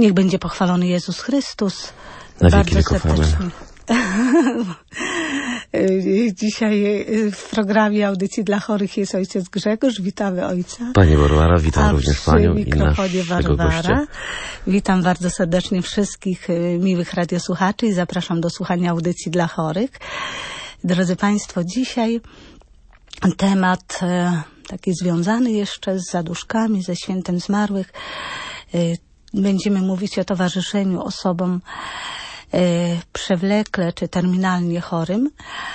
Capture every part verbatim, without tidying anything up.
Niech będzie pochwalony Jezus Chrystus. Na Bardzo wieki wieków. serdecznie. Dzisiaj w programie Audycji dla Chorych jest ojciec Grzegorz. Witamy ojca. Pani Barbara, witam A również przy panią mikrofonie i naszego Barbara. gościa. Witam bardzo serdecznie wszystkich miłych radiosłuchaczy i zapraszam do słuchania Audycji dla Chorych. Drodzy Państwo, dzisiaj temat e, taki związany jeszcze z zaduszkami, ze świętem zmarłych. E, będziemy mówić o towarzyszeniu osobom e, przewlekle czy terminalnie chorym.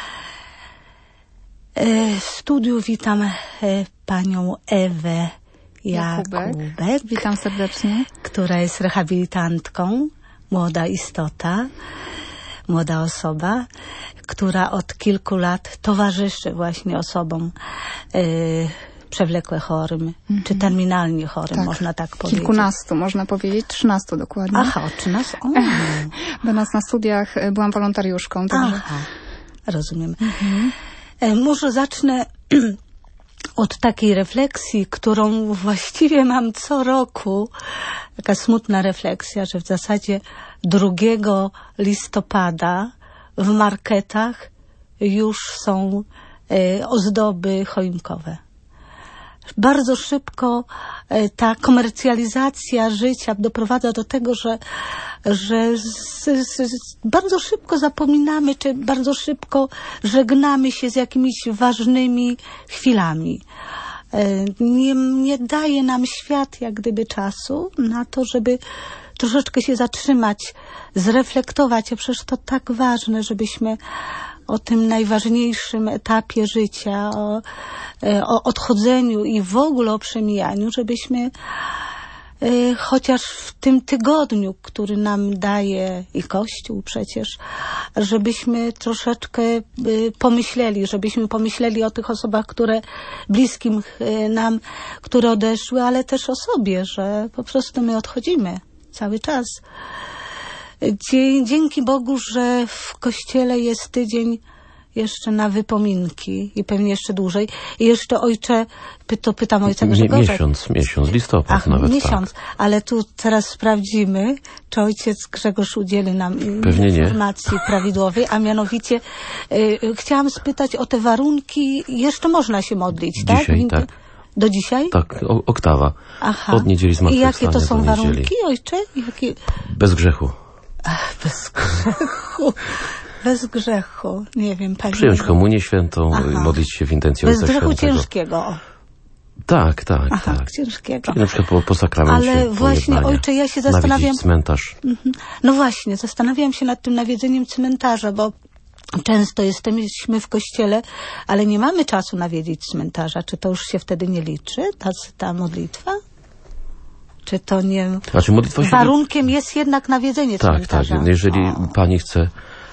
E, w studiu witam e, panią Ewę Jakubek, Jakubek. Witam serdecznie. Która jest rehabilitantką, młoda istota, młoda osoba, która od kilku lat towarzyszy właśnie osobom y, przewlekle chorym, mm-hmm. czy terminalnie chorym, tak, można tak powiedzieć. Kilkunastu, można powiedzieć, trzynastu dokładnie. Aha, o trzynastu? O. Będąc na studiach byłam wolontariuszką. Także... Aha, rozumiem. Mm-hmm. E, może zacznę od takiej refleksji, którą właściwie mam co roku, taka smutna refleksja, że w zasadzie drugiego listopada w marketach już są e, ozdoby choinkowe. Bardzo szybko e, ta komercjalizacja życia doprowadza do tego, że, że z, z, bardzo szybko zapominamy, czy bardzo szybko żegnamy się z jakimiś ważnymi chwilami. E, nie, nie daje nam świat jak gdyby czasu na to, żeby troszeczkę się zatrzymać, zreflektować, a przecież to tak ważne, żebyśmy o tym najważniejszym etapie życia, o, o odchodzeniu i w ogóle o przemijaniu, żebyśmy y, chociaż w tym tygodniu, który nam daje i Kościół przecież, żebyśmy troszeczkę y, pomyśleli, żebyśmy pomyśleli o tych osobach, które bliskim y, nam, które odeszły, ale też o sobie, że po prostu my odchodzimy cały czas. Dzięki Bogu, że w Kościele jest tydzień jeszcze na wypominki i pewnie jeszcze dłużej. I jeszcze ojcze, to pytam ojca Grzegorza. Miesiąc, miesiąc, listopad Ach, nawet. miesiąc, tak. Ale tu teraz sprawdzimy, czy ojciec Grzegorz udzieli nam pewnie informacji nie. prawidłowej, a mianowicie y, chciałam spytać o te warunki. Jeszcze można się modlić, Dzisiaj, tak? tak. Do dzisiaj? Tak, o, oktawa. Aha. Od niedzieli zmartwychwstania. I jakie to są do niedzieli. warunki, ojcze? Jakie... Bez grzechu. Ach, bez grzechu. Bez grzechu. Nie wiem, pani. Przyjąć komunię świętą, Aha. modlić się w intencji Bez Ojca grzechu Świętego. ciężkiego. Tak, tak, Aha, tak. ciężkiego. Czyli na przykład po, po sakramencie Ale właśnie, ojcze, ja się zastanawiam... Nawiedzić cmentarz. Mhm. No właśnie, zastanawiam się nad tym nawiedzeniem cmentarza, bo często jesteśmy w kościele, ale nie mamy czasu nawiedzić cmentarza. Czy to już się wtedy nie liczy, ta, ta modlitwa? Czy to nie... Znaczy, modlitwa się... Warunkiem jest jednak nawiedzenie tak, cmentarza. Tak, tak. Jeżeli o. pani chce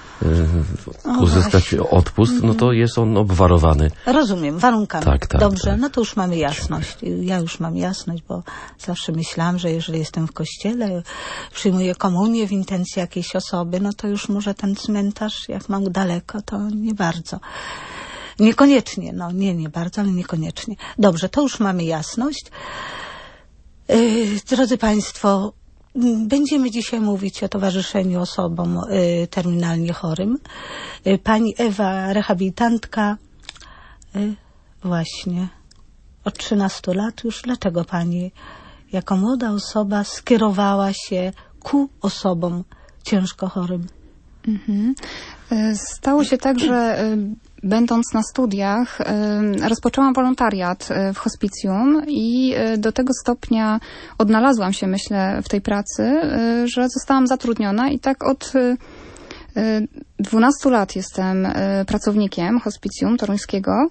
y, uzyskać o, odpust, no to jest on obwarowany. Rozumiem, warunkami. Tak, tak, Dobrze, tak. No to już mamy jasność. Ja już mam jasność, bo zawsze myślałam, że jeżeli jestem w kościele, przyjmuję komunię w intencji jakiejś osoby, no to już może ten cmentarz, jak mam daleko, to nie bardzo. Niekoniecznie, no nie, nie bardzo, ale niekoniecznie. Dobrze, to już mamy jasność. Yy, drodzy Państwo, będziemy dzisiaj mówić o towarzyszeniu osobom y, terminalnie chorym. Y, pani Ewa, rehabilitantka, y, właśnie od trzynastu lat już. Dlaczego pani jako młoda osoba skierowała się ku osobom ciężko chorym? Mhm. Stało się tak, że będąc na studiach rozpoczęłam wolontariat w hospicjum i do tego stopnia odnalazłam się, myślę, w tej pracy, że zostałam zatrudniona i tak od dwunastu lat jestem pracownikiem hospicjum toruńskiego.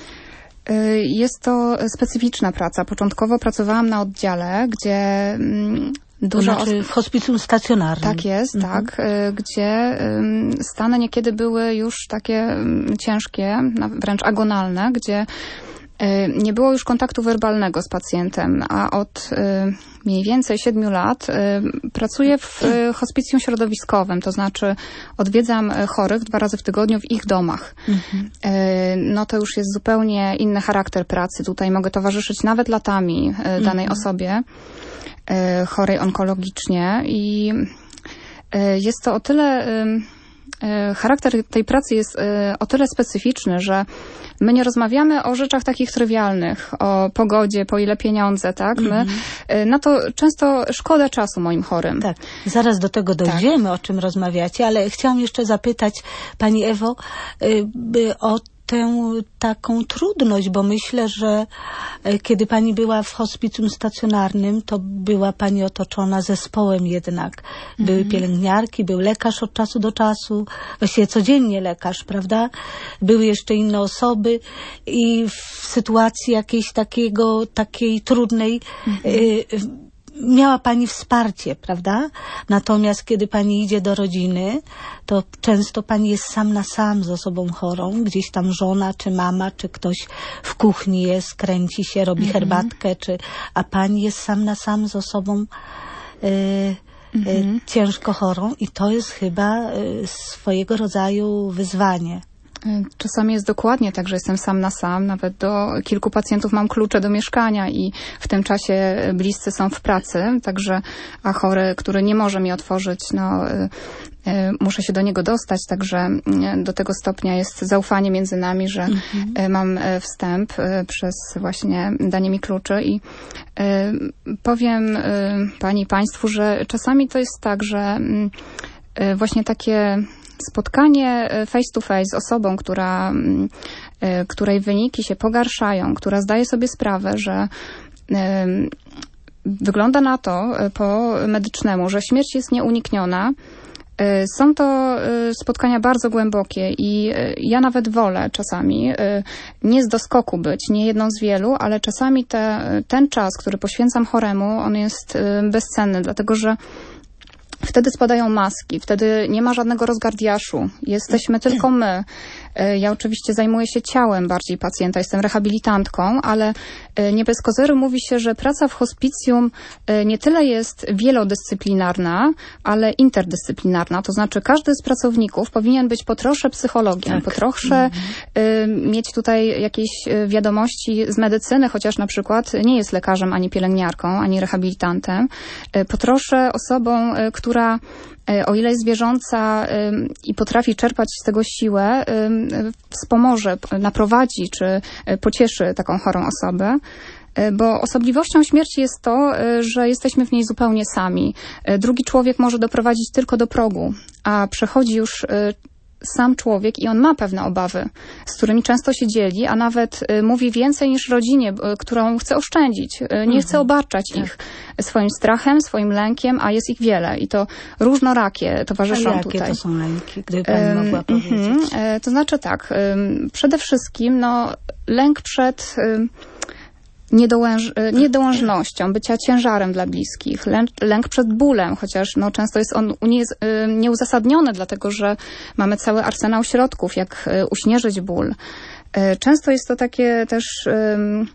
Jest to specyficzna praca. Początkowo pracowałam na oddziale, gdzie dużo to znaczy w hospicjum stacjonarnym. Tak jest, mhm. tak. Gdzie stany niekiedy były już takie ciężkie, wręcz agonalne, gdzie nie było już kontaktu werbalnego z pacjentem, a od mniej więcej siedmiu lat pracuję w hospicjum środowiskowym, to znaczy odwiedzam chorych dwa razy w tygodniu w ich domach. Mhm. No to już jest zupełnie inny charakter pracy. Tutaj mogę towarzyszyć nawet latami danej mhm. osobie. chorej onkologicznie i jest to o tyle... Charakter tej pracy jest o tyle specyficzny, że my nie rozmawiamy o rzeczach takich trywialnych, o pogodzie, po ile pieniądze, tak? My, mm-hmm. Na to często szkoda czasu moim chorym. Tak, zaraz do tego dojdziemy, tak. O czym rozmawiacie, ale chciałam jeszcze zapytać Pani Ewo by o tę taką trudność, bo myślę, że kiedy Pani była w hospicjum stacjonarnym, to była Pani otoczona zespołem jednak. Były mhm. pielęgniarki, był lekarz od czasu do czasu, właściwie codziennie lekarz, prawda? Były jeszcze inne osoby i w sytuacji jakiejś takiego, takiej trudnej mhm. y, miała Pani wsparcie, prawda? Natomiast kiedy Pani idzie do rodziny, to często Pani jest sam na sam z osobą chorą. Gdzieś tam żona, czy mama, czy ktoś w kuchni jest, kręci się, robi mm-hmm. herbatkę, czy, a Pani jest sam na sam z osobą y, mm-hmm. y, ciężko chorą i to jest chyba y, swojego rodzaju wyzwanie. Czasami jest dokładnie tak, że jestem sam na sam. Nawet do kilku pacjentów mam klucze do mieszkania i w tym czasie bliscy są w pracy. Także, a chory, który nie może mi otworzyć, no, y, y, muszę się do niego dostać. Także y, do tego stopnia jest zaufanie między nami, że mm-hmm. y, mam y, wstęp y, przez właśnie danie mi kluczy. I y, powiem y, Pani i Państwu, że czasami to jest tak, że y, właśnie takie spotkanie face to face z osobą, która, której wyniki się pogarszają, która zdaje sobie sprawę, że wygląda na to po medycznemu, że śmierć jest nieunikniona. Są to spotkania bardzo głębokie i ja nawet wolę czasami nie z doskoku być, nie jedną z wielu, ale czasami te, ten czas, który poświęcam choremu, on jest bezcenny, dlatego że wtedy spadają maski, wtedy nie ma żadnego rozgardiaszu. Jesteśmy tylko my. Ja oczywiście zajmuję się ciałem bardziej pacjenta, jestem rehabilitantką, ale nie bez kozery mówi się, że praca w hospicjum nie tyle jest wielodyscyplinarna, ale interdyscyplinarna. To znaczy każdy z pracowników powinien być po trosze psychologiem, tak. po trosze mhm. mieć tutaj jakieś wiadomości z medycyny, chociaż na przykład nie jest lekarzem, ani pielęgniarką, ani rehabilitantem. Po trosze osobą, która o ile jest wierząca i potrafi czerpać z tego siłę, wspomoże, naprowadzi czy pocieszy taką chorą osobę. Bo osobliwością śmierci jest to, że jesteśmy w niej zupełnie sami. Drugi człowiek może doprowadzić tylko do progu, a przechodzi już sam człowiek i on ma pewne obawy, z którymi często się dzieli, a nawet y, mówi więcej niż rodzinie, y, którą chce oszczędzić. Y, nie mhm. chce obarczać tak. ich swoim strachem, swoim lękiem, a jest ich wiele i to różnorakie towarzyszą a jakie tutaj. Jakie to są lęki, gdyby Pani mogła powiedzieć? Y, y, to znaczy tak, y, przede wszystkim no, lęk przed... Y, Niedołęż, niedołężnością, bycia ciężarem dla bliskich, lęk, lęk przed bólem, chociaż no, często jest on nie, nieuzasadniony, dlatego że mamy cały arsenał środków, jak uśmierzyć ból. Często jest to takie też um,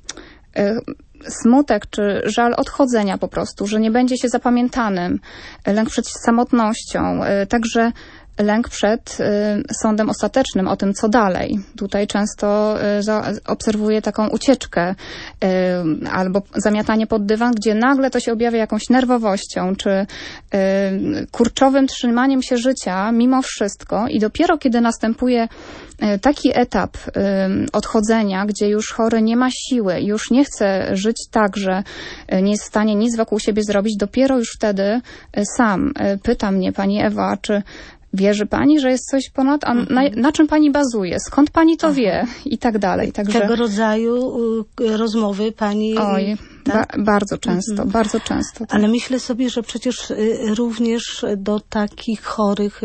smutek czy żal odchodzenia po prostu, że nie będzie się zapamiętanym, lęk przed samotnością, także lęk przed y, sądem ostatecznym, o tym, co dalej. Tutaj często y, za, obserwuję taką ucieczkę y, albo zamiatanie pod dywan, gdzie nagle to się objawia jakąś nerwowością, czy y, kurczowym trzymaniem się życia mimo wszystko i dopiero kiedy następuje y, taki etap y, odchodzenia, gdzie już chory nie ma siły, już nie chce żyć tak, że y, nie jest w stanie nic wokół siebie zrobić, dopiero już wtedy y, sam y, pyta mnie Pani Ewa, czy wierzy Pani, że jest coś ponad, a na, na czym Pani bazuje? Skąd Pani to Aha. wie? I tak dalej. Także... Tego rodzaju y, rozmowy Pani... Oj, tak? ba- bardzo często, mhm. bardzo często. Tak. Ale myślę sobie, że przecież y, również do takich chorych y,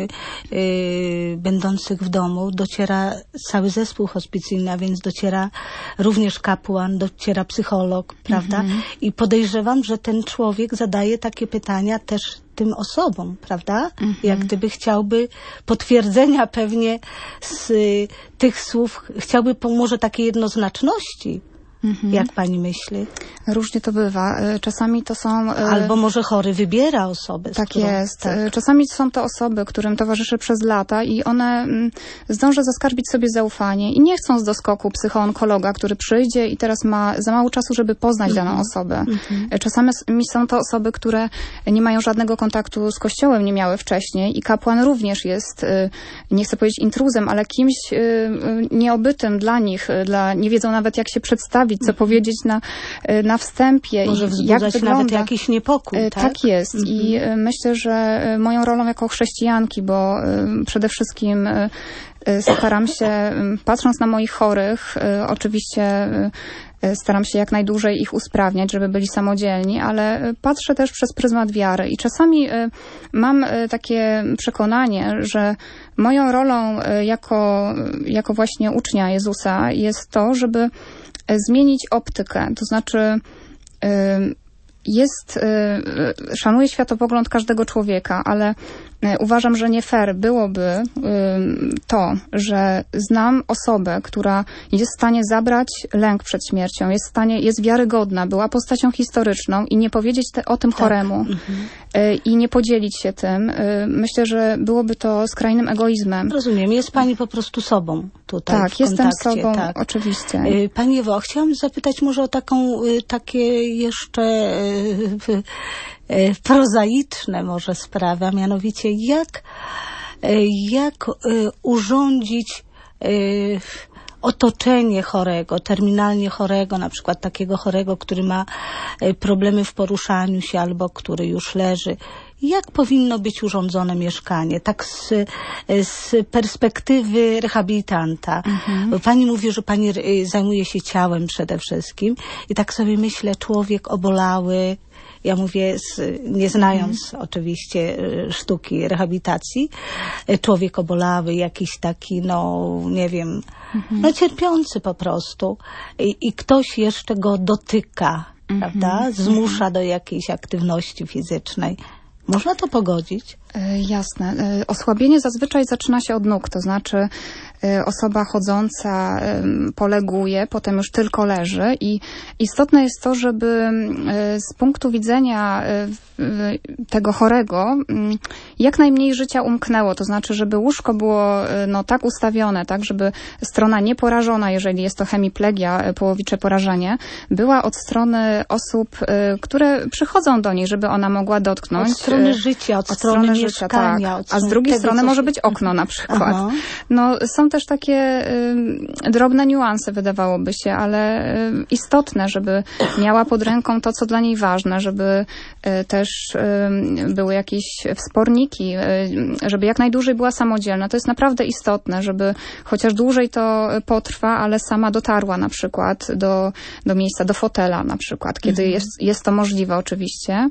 y, będących w domu dociera cały zespół hospicyjny, a więc dociera również kapłan, dociera psycholog, prawda? Mhm. I podejrzewam, że ten człowiek zadaje takie pytania też tym osobom, prawda? Mhm. Jak gdyby chciałby potwierdzenia pewnie z y, tych słów, chciałby po, może takiej jednoznaczności. Mhm. Jak pani myśli? Różnie to bywa. Czasami to są... Albo może chory wybiera osobę. Tak którą, jest. Tak. Czasami są to osoby, którym towarzyszy przez lata i one zdążą zaskarbić sobie zaufanie i nie chcą z doskoku psychoonkologa, który przyjdzie i teraz ma za mało czasu, żeby poznać mhm. daną osobę. Mhm. Czasami są to osoby, które nie mają żadnego kontaktu z Kościołem, nie miały wcześniej i kapłan również jest, nie chcę powiedzieć intruzem, ale kimś nieobytym dla nich, dla, nie wiedzą nawet jak się przedstawić, co powiedzieć na, na wstępie. Może i jak wygląda. Nawet jakiś niepokój, tak? Tak jest. Mhm. I myślę, że moją rolą jako chrześcijanki, bo przede wszystkim staram się, patrząc na moich chorych, oczywiście staram się jak najdłużej ich usprawniać, żeby byli samodzielni, ale patrzę też przez pryzmat wiary. I czasami mam takie przekonanie, że moją rolą jako, jako właśnie ucznia Jezusa jest to, żeby zmienić optykę. To znaczy jest, szanuję światopogląd każdego człowieka, ale uważam, że nie fair byłoby to, że znam osobę, która jest w stanie zabrać lęk przed śmiercią, jest w stanie, jest wiarygodna, była postacią historyczną i nie powiedzieć te, o tym tak. choremu mhm. i nie podzielić się tym. Myślę, że byłoby to skrajnym egoizmem. Rozumiem. Jest pani po prostu sobą tutaj Tak, w jestem kontakcie, sobą, tak. oczywiście. Pani Ewo, chciałam zapytać może o taką, takie jeszcze prozaiczne może sprawy, a mianowicie jak, jak urządzić otoczenie chorego, terminalnie chorego, na przykład takiego chorego, który ma problemy w poruszaniu się albo który już leży. Jak powinno być urządzone mieszkanie? Tak z, z perspektywy rehabilitanta. Mhm. Pani mówi, że pani zajmuje się ciałem przede wszystkim i tak sobie myślę, człowiek obolały, ja mówię, z, nie znając mhm. oczywiście sztuki rehabilitacji, człowiek obolały, jakiś taki, no nie wiem, mhm. no cierpiący po prostu. I, i ktoś jeszcze go dotyka, mhm. prawda? Zmusza do jakiejś aktywności fizycznej. Można to pogodzić? Jasne. Osłabienie zazwyczaj zaczyna się od nóg, to znaczy osoba chodząca poleguje, potem już tylko leży i istotne jest to, żeby z punktu widzenia tego chorego jak najmniej życia umknęło, to znaczy, żeby łóżko było no, tak ustawione, tak, żeby strona nieporażona, jeżeli jest to hemiplegia, połowicze porażenie, była od strony osób, które przychodzą do niej, żeby ona mogła dotknąć. Od strony życia, od, od strony, strony mieszkania. Tak. A z drugiej strony może być okno na przykład. Aha. No, są też takie y, drobne niuanse, wydawałoby się, ale y, istotne, żeby miała pod ręką to, co dla niej ważne, żeby y, też y, były jakieś wsporniki, y, żeby jak najdłużej była samodzielna. To jest naprawdę istotne, żeby chociaż dłużej to potrwa, ale sama dotarła na przykład do, do miejsca, do fotela na przykład, kiedy mhm. jest, jest to możliwe oczywiście.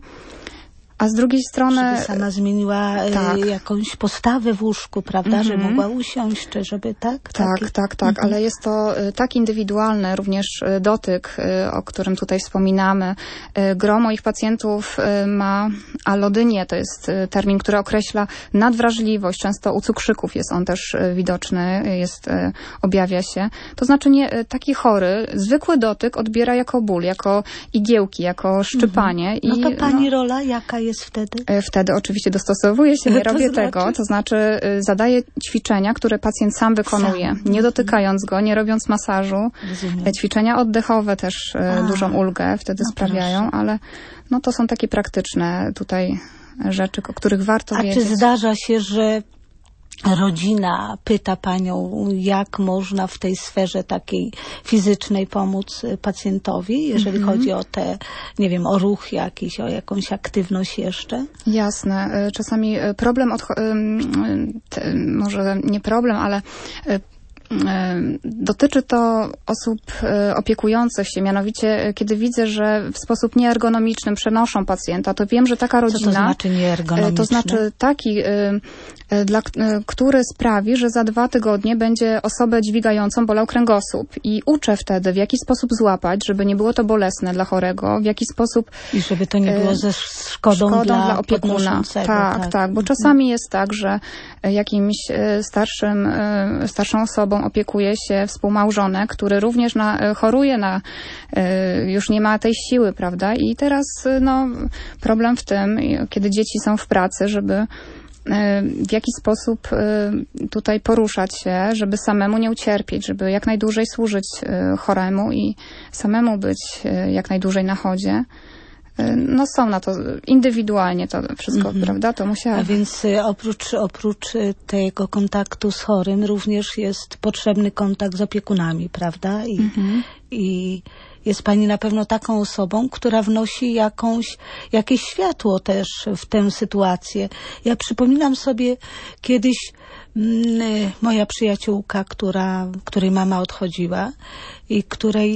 A z drugiej strony... Żeby sama zmieniła tak. jakąś postawę w łóżku, prawda? Mm-hmm. Że mogła usiąść, czy żeby tak? Tak, taki... tak, tak. Mm-hmm. Ale jest to tak indywidualne, również dotyk, o którym tutaj wspominamy. Gro moich pacjentów ma alodynię, to jest termin, który określa nadwrażliwość. Często u cukrzyków jest on też widoczny, jest, objawia się. To znaczy nie, taki chory, zwykły dotyk odbiera jako ból, jako igiełki, jako szczypanie. Mm-hmm. No to i, pani no, rola jaka jest wtedy? Wtedy oczywiście dostosowuję się, nie robię to znaczy? tego. To znaczy zadaję ćwiczenia, które pacjent sam wykonuje, sam. nie dotykając go, nie robiąc masażu. Rozumiem. Ćwiczenia oddechowe też A. dużą ulgę wtedy no sprawiają, proszę. ale no to są takie praktyczne tutaj rzeczy, o których warto A wiedzieć. A czy zdarza się, że rodzina pyta panią, jak można w tej sferze takiej fizycznej pomóc pacjentowi, jeżeli mm-hmm. chodzi o te, nie wiem, o ruch jakiś, o jakąś aktywność jeszcze? Jasne. Czasami problem, od, może nie problem, ale dotyczy to osób opiekujących się, mianowicie kiedy widzę, że w sposób nieergonomiczny przenoszą pacjenta, to wiem, że taka rodzina... Co to znaczy nieergonomiczny? To znaczy taki, dla, który sprawi, że za dwa tygodnie będzie osobę dźwigającą bolał kręgosłup i uczę wtedy, w jaki sposób złapać, żeby nie było to bolesne dla chorego, w jaki sposób... I żeby to nie było ze szkodą, szkodą dla, dla opiekuna. Tak, tak, tak, bo czasami jest tak, że jakimś starszym, starszą osobą którą opiekuje się współmałżonek, który również na, choruje na, już nie ma tej siły, prawda? I teraz no, problem w tym, kiedy dzieci są w pracy, żeby w jaki sposób tutaj poruszać się, żeby samemu nie ucierpieć, żeby jak najdłużej służyć choremu i samemu być jak najdłużej na chodzie. No są na to indywidualnie to wszystko, mm-hmm. prawda? To musiało. A więc oprócz, oprócz tego kontaktu z chorym również jest potrzebny kontakt z opiekunami, prawda? I, mm-hmm. i jest pani na pewno taką osobą, która wnosi jakąś, jakieś światło też w tę sytuację. Ja przypominam sobie kiedyś mm, moja przyjaciółka, która, której mama odchodziła i której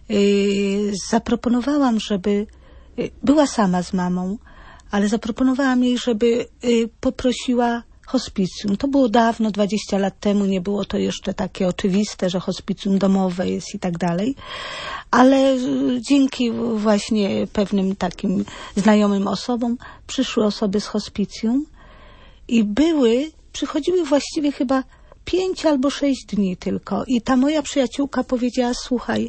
y, zaproponowałam, żeby była sama z mamą, ale zaproponowałam jej, żeby y, poprosiła hospicjum. To było dawno, dwadzieścia lat temu, nie było to jeszcze takie oczywiste, że hospicjum domowe jest i tak dalej, ale y, dzięki właśnie pewnym takim znajomym osobom przyszły osoby z hospicjum i były, przychodziły właściwie chyba pięć albo sześć dni tylko. I ta moja przyjaciółka powiedziała, słuchaj,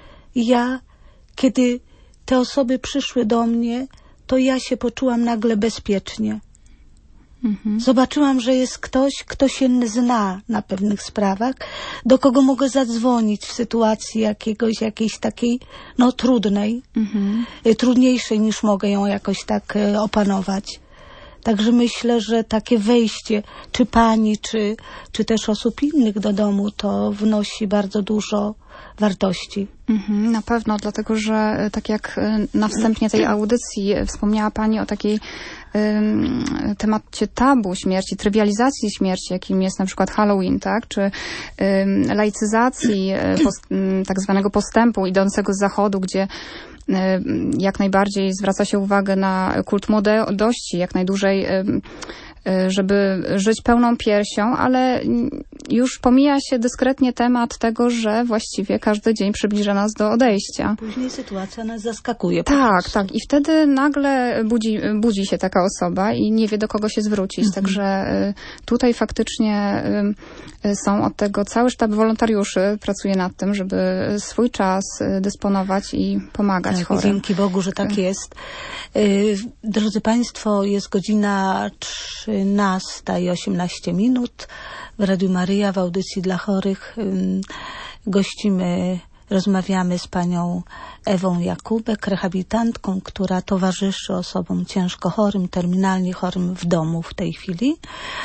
ja kiedy te osoby przyszły do mnie, to ja się poczułam nagle bezpiecznie. Mhm. Zobaczyłam, że jest ktoś, kto się zna na pewnych sprawach, do kogo mogę zadzwonić w sytuacji jakiegoś, jakiejś takiej, no trudnej, mhm. trudniejszej niż mogę ją jakoś tak opanować. Także myślę, że takie wejście, czy pani, czy, czy też osób innych do domu, to wnosi bardzo dużo wartości. Mhm, na pewno, dlatego że tak jak na wstępie tej audycji wspomniała pani o takiej um, temacie tabu śmierci, trywializacji śmierci, jakim jest na przykład Halloween, tak? Czy um, laicyzacji post, tak zwanego postępu idącego z zachodu, gdzie jak najbardziej zwraca się uwagę na kult młodości, jak najdłużej, żeby żyć pełną piersią, ale już pomija się dyskretnie temat tego, że właściwie każdy dzień przybliża nas do odejścia. Później sytuacja nas zaskakuje. Tak, tak. I wtedy nagle budzi, budzi się taka osoba i nie wie, do kogo się zwrócić. Mhm. Także tutaj faktycznie są od tego cały sztab wolontariuszy pracuje nad tym, żeby swój czas dysponować i pomagać tak, chorym. Dzięki Bogu, że tak jest. Drodzy Państwo, jest godzina trzynasta i osiemnaście minut. W Radiu Maryja w audycji dla chorych gościmy, rozmawiamy z panią Ewą Jakubek, rehabilitantką, która towarzyszy osobom ciężko chorym, terminalnie chorym w domu w tej chwili.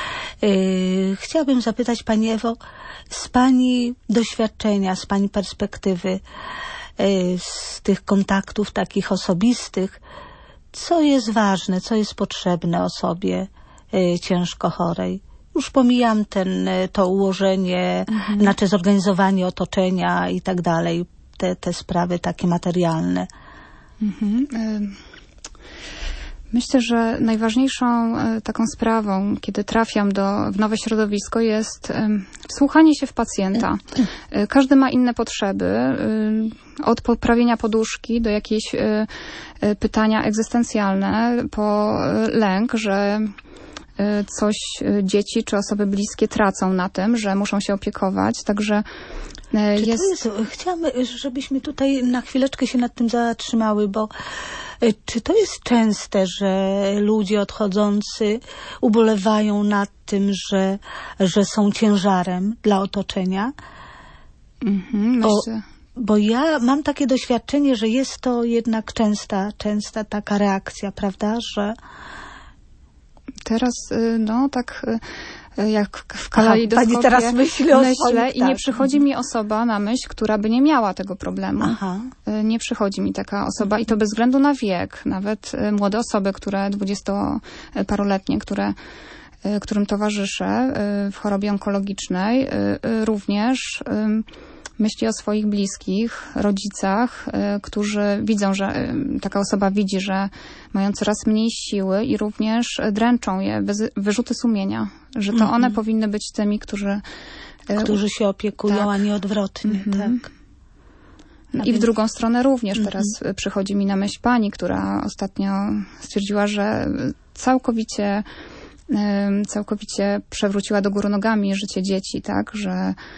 Chciałabym zapytać pani Ewo, z pani doświadczenia, z pani perspektywy, z tych kontaktów takich osobistych, co jest ważne, co jest potrzebne osobie ciężko chorej? Już pomijam ten, to ułożenie, mhm. znaczy zorganizowanie otoczenia i tak dalej, te, te sprawy takie materialne. Mhm. Myślę, że najważniejszą taką sprawą, kiedy trafiam do, w nowe środowisko, jest wsłuchanie się w pacjenta. Każdy ma inne potrzeby, od poprawienia poduszki do jakieś pytania egzystencjalne, po lęk, że coś dzieci czy osoby bliskie tracą na tym, że muszą się opiekować. Także Czy jest... To jest... Chciałam, żebyśmy tutaj na chwileczkę się nad tym zatrzymały, bo czy to jest częste, że ludzie odchodzący ubolewają nad tym, że, że są ciężarem dla otoczenia? Mhm, bo, myślę. bo ja mam takie doświadczenie, że jest to jednak częsta, częsta taka reakcja, prawda, że teraz, no tak jak w kalejdoskopie Pani teraz myśli o myślę swoich, i tak. nie przychodzi mi osoba na myśl, która by nie miała tego problemu. Aha. Nie przychodzi mi taka osoba i to bez względu na wiek. Nawet młode osoby, które dwudziestoparoletnie, które, którym towarzyszę w chorobie onkologicznej, również myśli o swoich bliskich, rodzicach, y, którzy widzą, że y, taka osoba widzi, że mają coraz mniej siły i również dręczą je wyzy- wyrzuty sumienia, że to mm-hmm. one powinny być tymi, którzy... Y, którzy się opiekują, tak. a nie odwrotnie. Mm-hmm. Tak. A I więc... w drugą stronę również teraz mm-hmm. przychodzi mi na myśl pani, która ostatnio stwierdziła, że całkowicie, y, całkowicie przewróciła do góry nogami życie dzieci, tak, że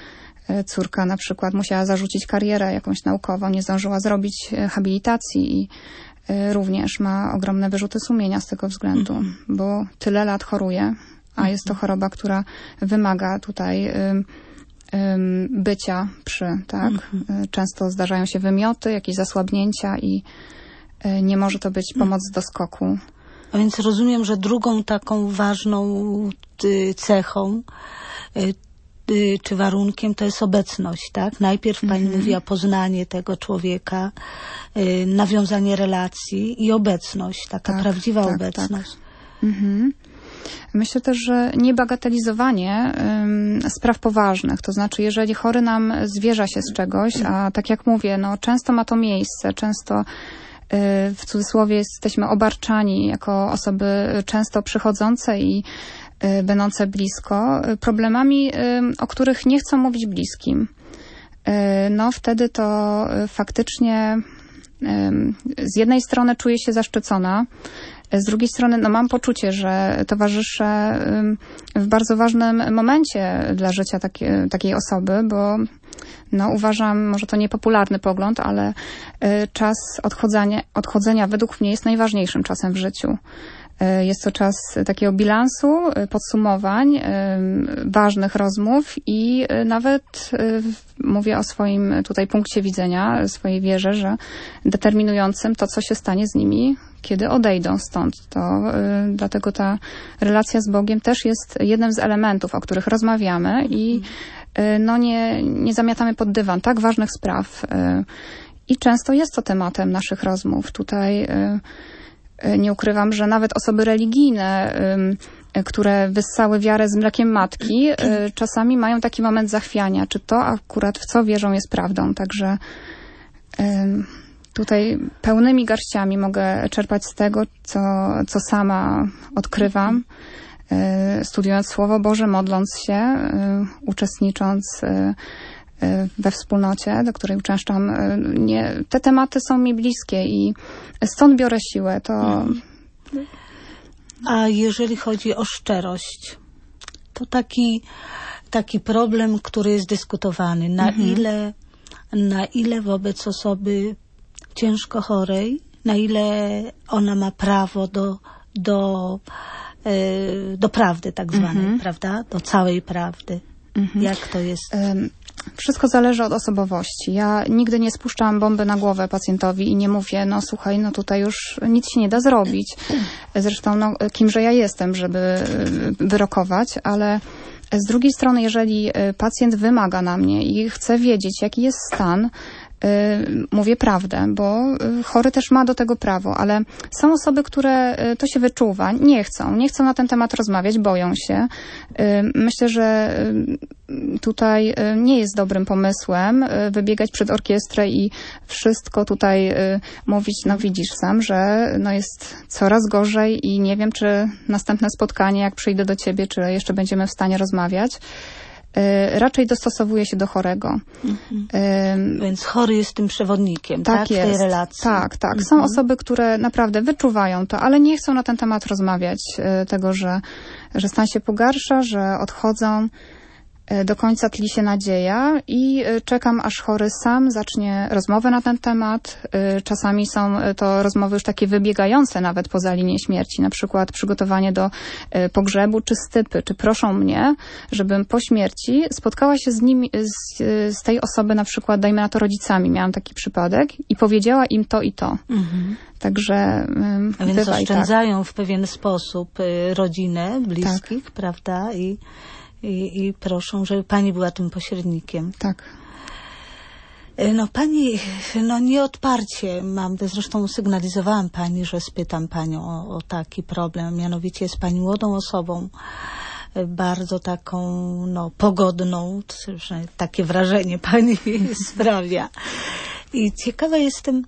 Córka na przykład musiała zarzucić karierę jakąś naukową, nie zdążyła zrobić habilitacji i również ma ogromne wyrzuty sumienia z tego względu, mm. bo tyle lat choruje, a mm. jest to choroba, która wymaga tutaj ym, ym, bycia przy, tak? Mm. Często zdarzają się wymioty, jakieś zasłabnięcia i y, nie może to być pomoc do skoku. A więc rozumiem, że drugą taką ważną y, cechą y, czy warunkiem to jest obecność, tak? Najpierw pani mm-hmm. mówiła poznanie tego człowieka, y, nawiązanie relacji i obecność, taka tak, prawdziwa tak, obecność. Tak. Mm-hmm. Myślę też, że niebagatelizowanie ym, spraw poważnych, to znaczy jeżeli chory nam zwierza się z czegoś, a tak jak mówię, no często ma to miejsce, często y, w cudzysłowie jesteśmy obarczani jako osoby często przychodzące i będące blisko, problemami, o których nie chcą mówić bliskim. No wtedy to faktycznie z jednej strony czuję się zaszczycona, z drugiej strony no mam poczucie, że towarzyszę w bardzo ważnym momencie dla życia takie, takiej osoby, bo no uważam, może to niepopularny pogląd, ale czas odchodzenia, odchodzenia według mnie jest najważniejszym czasem w życiu. Jest to czas takiego bilansu, podsumowań, ważnych rozmów i nawet mówię o swoim tutaj punkcie widzenia, swojej wierze, że determinującym to, co się stanie z nimi, kiedy odejdą stąd. To dlatego ta relacja z Bogiem też jest jednym z elementów, o których rozmawiamy i no nie, nie zamiatamy pod dywan tak ważnych spraw. I często jest to tematem naszych rozmów. Tutaj nie ukrywam, że nawet osoby religijne, które wyssały wiarę z mlekiem matki, czasami mają taki moment zachwiania, czy to akurat w co wierzą jest prawdą. Także tutaj pełnymi garściami mogę czerpać z tego, co, co sama odkrywam, studiując Słowo Boże, modląc się, uczestnicząc we wspólnocie, do której uczęszczam. Nie, te tematy są mi bliskie i stąd biorę siłę. To... A jeżeli chodzi o szczerość, to taki, taki problem, który jest dyskutowany. Na mhm. ile, na ile wobec osoby ciężko chorej, na ile ona ma prawo do, do, do prawdy tak zwanej, mhm. prawda? Do całej prawdy. Mhm. Jak to jest? Um. Wszystko zależy od osobowości. Ja nigdy nie spuszczam bomby na głowę pacjentowi i nie mówię, no słuchaj, no tutaj już nic się nie da zrobić. Zresztą, no, kimże ja jestem, żeby wyrokować, ale z drugiej strony, jeżeli pacjent wymaga na mnie i chce wiedzieć, jaki jest stan, mówię prawdę, bo chory też ma do tego prawo, ale są osoby, które to się wyczuwa, nie chcą, nie chcą na ten temat rozmawiać, boją się. Myślę, że tutaj nie jest dobrym pomysłem wybiegać przed orkiestrę i wszystko tutaj mówić, no widzisz sam, że no jest coraz gorzej i nie wiem, czy następne spotkanie, jak przyjdę do ciebie, czy jeszcze będziemy w stanie rozmawiać. Raczej dostosowuje się do chorego. Mhm. Um, Więc chory jest tym przewodnikiem, tak? tak? Jest. W tej relacji. Tak, tak. Mhm. Są osoby, które naprawdę wyczuwają to, ale nie chcą na ten temat rozmawiać. Tego, że, że stan się pogarsza, że odchodzą. Do końca tli się nadzieja i czekam, aż chory sam zacznie rozmowę na ten temat. Czasami są to rozmowy już takie wybiegające nawet poza linię śmierci, na przykład przygotowanie do pogrzebu czy stypy, czy proszą mnie, żebym po śmierci spotkała się z nimi, z, z tej osoby na przykład, dajmy na to rodzicami, miałam taki przypadek i powiedziała im to i to. Mhm. Także A więc oszczędzają tak. w pewien sposób rodzinę, bliskich, tak. prawda? I I, I proszą, żeby pani była tym pośrednikiem. Tak. No pani, no nieodparcie mam, zresztą sygnalizowałam pani, że spytam panią o, o taki problem. Mianowicie jest pani młodą osobą, bardzo taką, no, pogodną, takie wrażenie pani sprawia. I ciekawa jestem,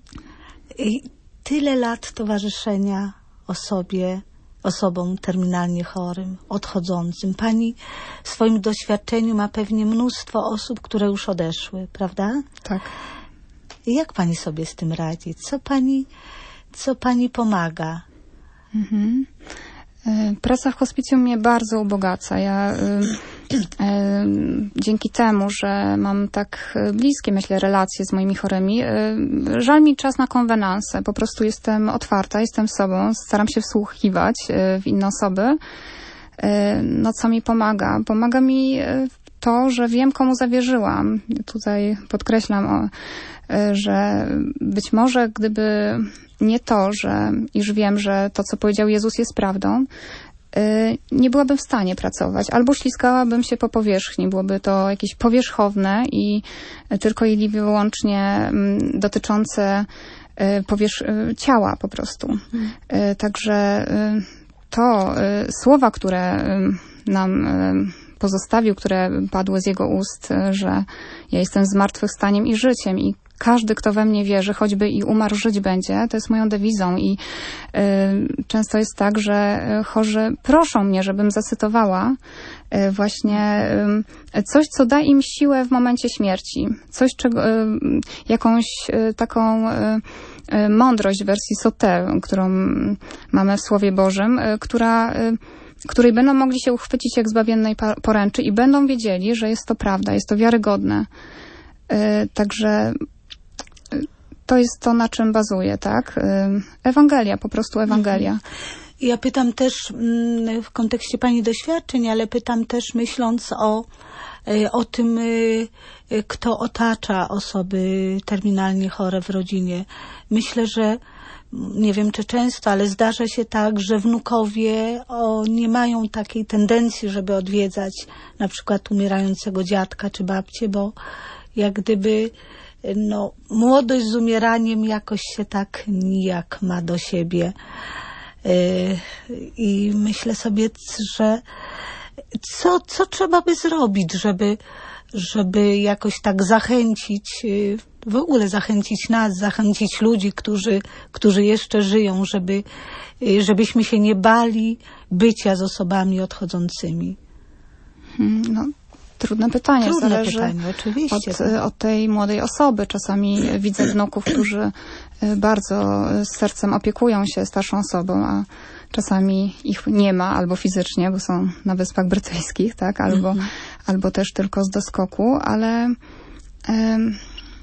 tyle lat towarzyszenia osobie, osobom terminalnie chorym, odchodzącym. Pani w swoim doświadczeniu ma pewnie mnóstwo osób, które już odeszły, prawda? Tak. I jak pani sobie z tym radzi? Co pani, co pani pomaga? Mhm. Praca w hospicjum mnie bardzo ubogaca. Ja dzięki temu, że mam tak bliskie, myślę, relacje z moimi chorymi, żal mi czas na konwenanse. Po prostu jestem otwarta, jestem sobą, staram się wsłuchiwać w inne osoby. No co mi pomaga? Pomaga mi to, że wiem, komu zawierzyłam. Tutaj podkreślam, o, że być może gdyby nie to, że iż wiem, że to, co powiedział Jezus, jest prawdą, nie byłabym w stanie pracować. Albo ślizgałabym się po powierzchni. Byłoby to jakieś powierzchowne i tylko i wyłącznie dotyczące powierz- ciała po prostu. Hmm. Także to słowa, które nam pozostawił, które padły z jego ust, że ja jestem zmartwychwstaniem i życiem i każdy, kto we mnie wierzy, choćby i umarł, żyć będzie, to jest moją dewizą i y, często jest tak, że chorzy proszą mnie, żebym zacytowała y, właśnie y, coś, co da im siłę w momencie śmierci. Coś, czego, y, jakąś y, taką y, y, mądrość w wersji Sauté, którą mamy w Słowie Bożym, y, która y, której będą mogli się uchwycić jak zbawiennej poręczy i będą wiedzieli, że jest to prawda, jest to wiarygodne. Y, także to jest to, na czym bazuje, tak? Ewangelia, po prostu Ewangelia. Ja pytam też w kontekście pani doświadczeń, ale pytam też myśląc o, o tym, kto otacza osoby terminalnie chore w rodzinie. Myślę, że nie wiem, czy często, ale zdarza się tak, że wnukowie o, nie mają takiej tendencji, żeby odwiedzać na przykład umierającego dziadka czy babcię, bo jak gdyby no, młodość z umieraniem jakoś się tak nijak ma do siebie. Yy, I myślę sobie, że co, co trzeba by zrobić, żeby, żeby jakoś tak zachęcić, yy, w ogóle zachęcić nas, zachęcić ludzi, którzy, którzy jeszcze żyją, żeby, yy, żebyśmy się nie bali bycia z osobami odchodzącymi. Hmm, no. Trudne pytanie. Trudne Zależy pytanie, oczywiście. Od, od tej młodej osoby. Czasami widzę wnuków, którzy bardzo z sercem opiekują się starszą osobą, a czasami ich nie ma albo fizycznie, bo są na Wyspach Brytyjskich, tak, albo, mhm. albo też tylko z doskoku, ale um,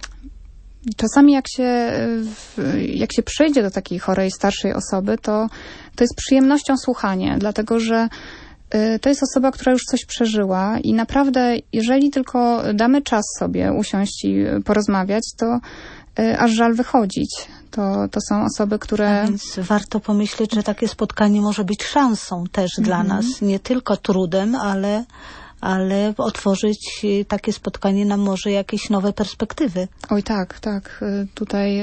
czasami jak się, jak się przyjdzie do takiej chorej, starszej osoby, to, to jest przyjemnością słuchanie, dlatego że to jest osoba, która już coś przeżyła i naprawdę, jeżeli tylko damy czas sobie usiąść i porozmawiać, to aż żal wychodzić. To, to są osoby, które... A więc warto pomyśleć, że takie spotkanie może być szansą też mm-hmm. dla nas. Nie tylko trudem, ale, ale otworzyć takie spotkanie nam może jakieś nowe perspektywy. Oj tak, tak. Tutaj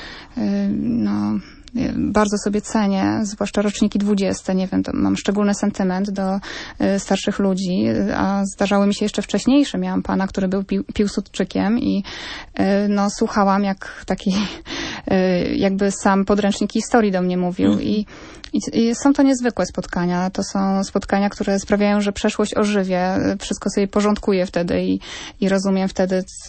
no... bardzo sobie cenię, zwłaszcza roczniki dwudzieste, nie wiem, to mam szczególny sentyment do y, starszych ludzi, a zdarzały mi się jeszcze wcześniejsze. Miałam pana, który był pi- Piłsudczykiem i y, no, słuchałam, jak taki y, jakby sam podręcznik historii do mnie mówił. Mm. I, i, I są to niezwykłe spotkania. To są spotkania, które sprawiają, że przeszłość ożywia. Wszystko sobie porządkuje wtedy i, i rozumiem wtedy y,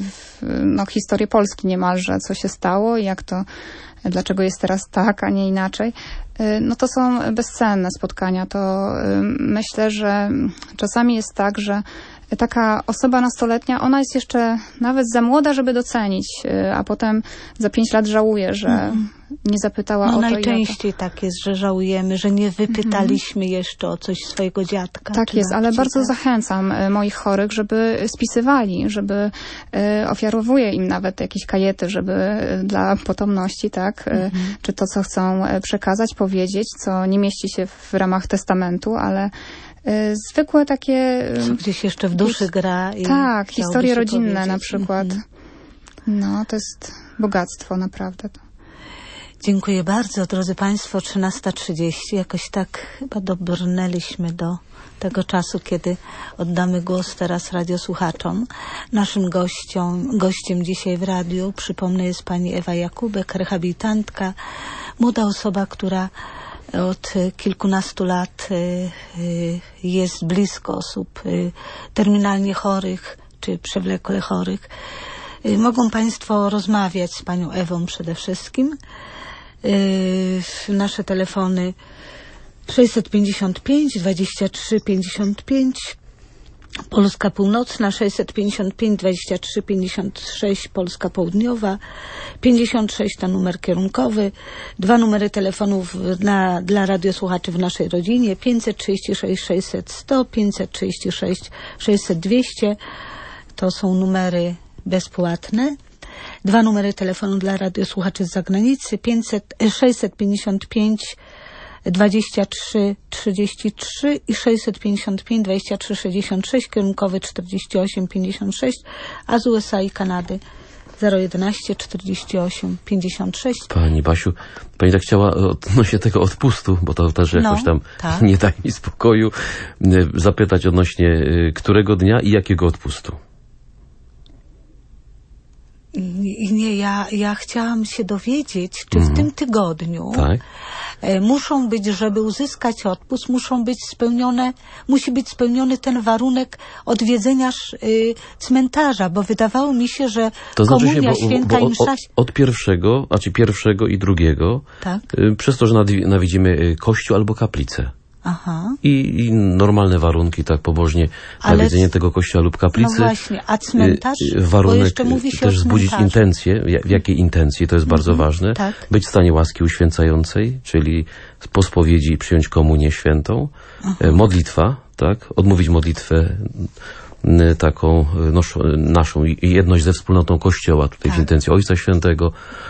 no, historię Polski niemalże, co się stało i jak to dlaczego jest teraz tak, a nie inaczej. No to są bezcenne spotkania. To myślę, że czasami jest tak, że taka osoba nastoletnia, ona jest jeszcze nawet za młoda, żeby docenić, a potem za pięć lat żałuje, że mm. nie zapytała no, o to najczęściej i o to. Tak jest, że żałujemy, że nie wypytaliśmy mm. jeszcze o coś swojego dziadka. Tak jest, ale bardzo tak. zachęcam moich chorych, żeby spisywali, żeby ofiarowuję im nawet jakieś kajety, żeby dla potomności, tak, mm-hmm. czy to, co chcą przekazać, powiedzieć, co nie mieści się w ramach testamentu, ale zwykłe takie... Co gdzieś jeszcze w duszy gra. I tak, historie rodzinne powiedzieć. na przykład. Mm-hmm. No, to jest bogactwo naprawdę. Dziękuję bardzo, drodzy Państwo. trzynasta trzydzieści. Jakoś tak chyba dobrnęliśmy do tego czasu, kiedy oddamy głos teraz radiosłuchaczom. Naszym gościom, gościem dzisiaj w radiu, przypomnę, jest pani Ewa Jakubek, rehabilitantka, młoda osoba, która od kilkunastu lat jest blisko osób terminalnie chorych czy przewlekle chorych. Mogą Państwo rozmawiać z panią Ewą przede wszystkim. Nasze telefony sześćset pięćdziesiąt pięć dwadzieścia trzy pięćdziesiąt pięć Polska Północna sześćset pięćdziesiąt pięć dwadzieścia trzy pięćdziesiąt sześć, Polska Południowa pięćdziesiąt sześć to numer kierunkowy, dwa numery telefonów na, dla radiosłuchaczy w naszej rodzinie, pięćset trzydzieści sześć sześćset sto, pięćset trzydzieści sześć sześćset dwieście, to są numery bezpłatne. Dwa numery telefonu dla radiosłuchaczy z zagranicy, pięćset, sześćset pięćdziesiąt pięć dwadzieścia trzy trzydzieści trzy i sześćset pięćdziesiąt pięć dwadzieścia trzy sześćdziesiąt sześć, kierunkowy czterdzieści osiem pięćdziesiąt sześć, a z U S A i Kanady zero jedenaście czterdzieści osiem pięćdziesiąt sześć. Pani Basiu, pani tak chciała odnośnie tego odpustu, bo to też jakoś no, tam tak. nie da mi spokoju, zapytać odnośnie którego dnia i jakiego odpustu. Nie, ja, ja chciałam się dowiedzieć, czy w mm. tym tygodniu tak. muszą być, żeby uzyskać odpust, muszą być spełnione, musi być spełniony ten warunek odwiedzenia y, cmentarza, bo wydawało mi się, że to znaczy komunia się, bo, święta bo i msza... Od, od pierwszego, znaczy pierwszego i drugiego, tak? y, przez to, że nawidzimy kościół albo kaplicę. Aha. I, I normalne warunki, tak pobożnie, Ale nawiedzenie tego kościoła lub kaplicy. No właśnie, a cmentarz? Warunek bo jeszcze mówi się też o wzbudzić intencje. W jakiej intencji, to jest bardzo mhm, ważne. tak. Być w stanie łaski uświęcającej, czyli po spowiedzi przyjąć komunię świętą. Aha. Modlitwa, tak? Odmówić modlitwę taką nosz, naszą i jedność ze wspólnotą Kościoła, tutaj tak. w intencji Ojca Świętego.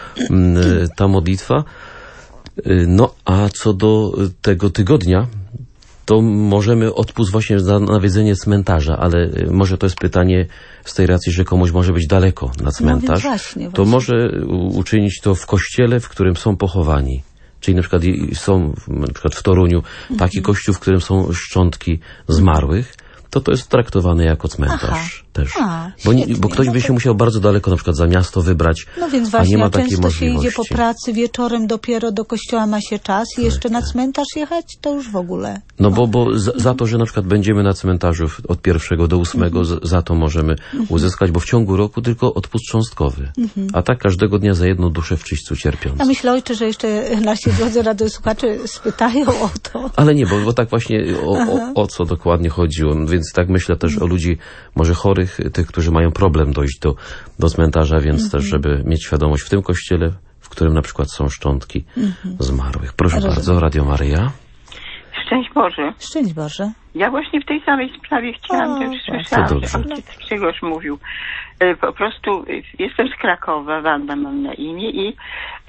Ta modlitwa. No, a co do tego tygodnia, to możemy odpust właśnie za nawiedzenie cmentarza, ale może to jest pytanie z tej racji, że komuś może być daleko na cmentarz. No właśnie, to właśnie. może uczynić to w kościele, w którym są pochowani. Czyli na przykład są na przykład w Toruniu taki mhm. kościół, w którym są szczątki zmarłych, to to jest traktowane jako cmentarz Aha. też. A, bo, nie, bo ktoś by się musiał bardzo daleko na przykład za miasto wybrać, no więc właśnie, a nie ma a takiej często możliwości. się idzie po pracy, wieczorem dopiero do kościoła ma się czas i tak, jeszcze na cmentarz jechać, to już w ogóle. No bo, bo za, za to, że na przykład będziemy na cmentarzu od pierwszego do ósmego, mhm. za to możemy uzyskać, bo w ciągu roku tylko odpust cząstkowy. Mhm. A tak każdego dnia za jedną duszę w czyśćcu cierpiąc. Ja myślę, ojcze, że jeszcze nasi drodzy radiosłuchacze spytają o to. Ale nie, bo, bo tak właśnie o, o, o co dokładnie chodziło. Więc tak myślę też o ludzi może chorych, tych, którzy mają problem dojść do, do cmentarza, więc mm-hmm. też, żeby mieć świadomość w tym kościele, w którym na przykład są szczątki mm-hmm. zmarłych. Proszę Rozumiem. bardzo, Radio Maryja. Szczęść Boże. Szczęść Boże. Ja właśnie w tej samej sprawie chciałam, o, też słyszałam, że ojciec Grzegorz mówił. Po prostu jestem z Krakowa, Wanda mam na imię i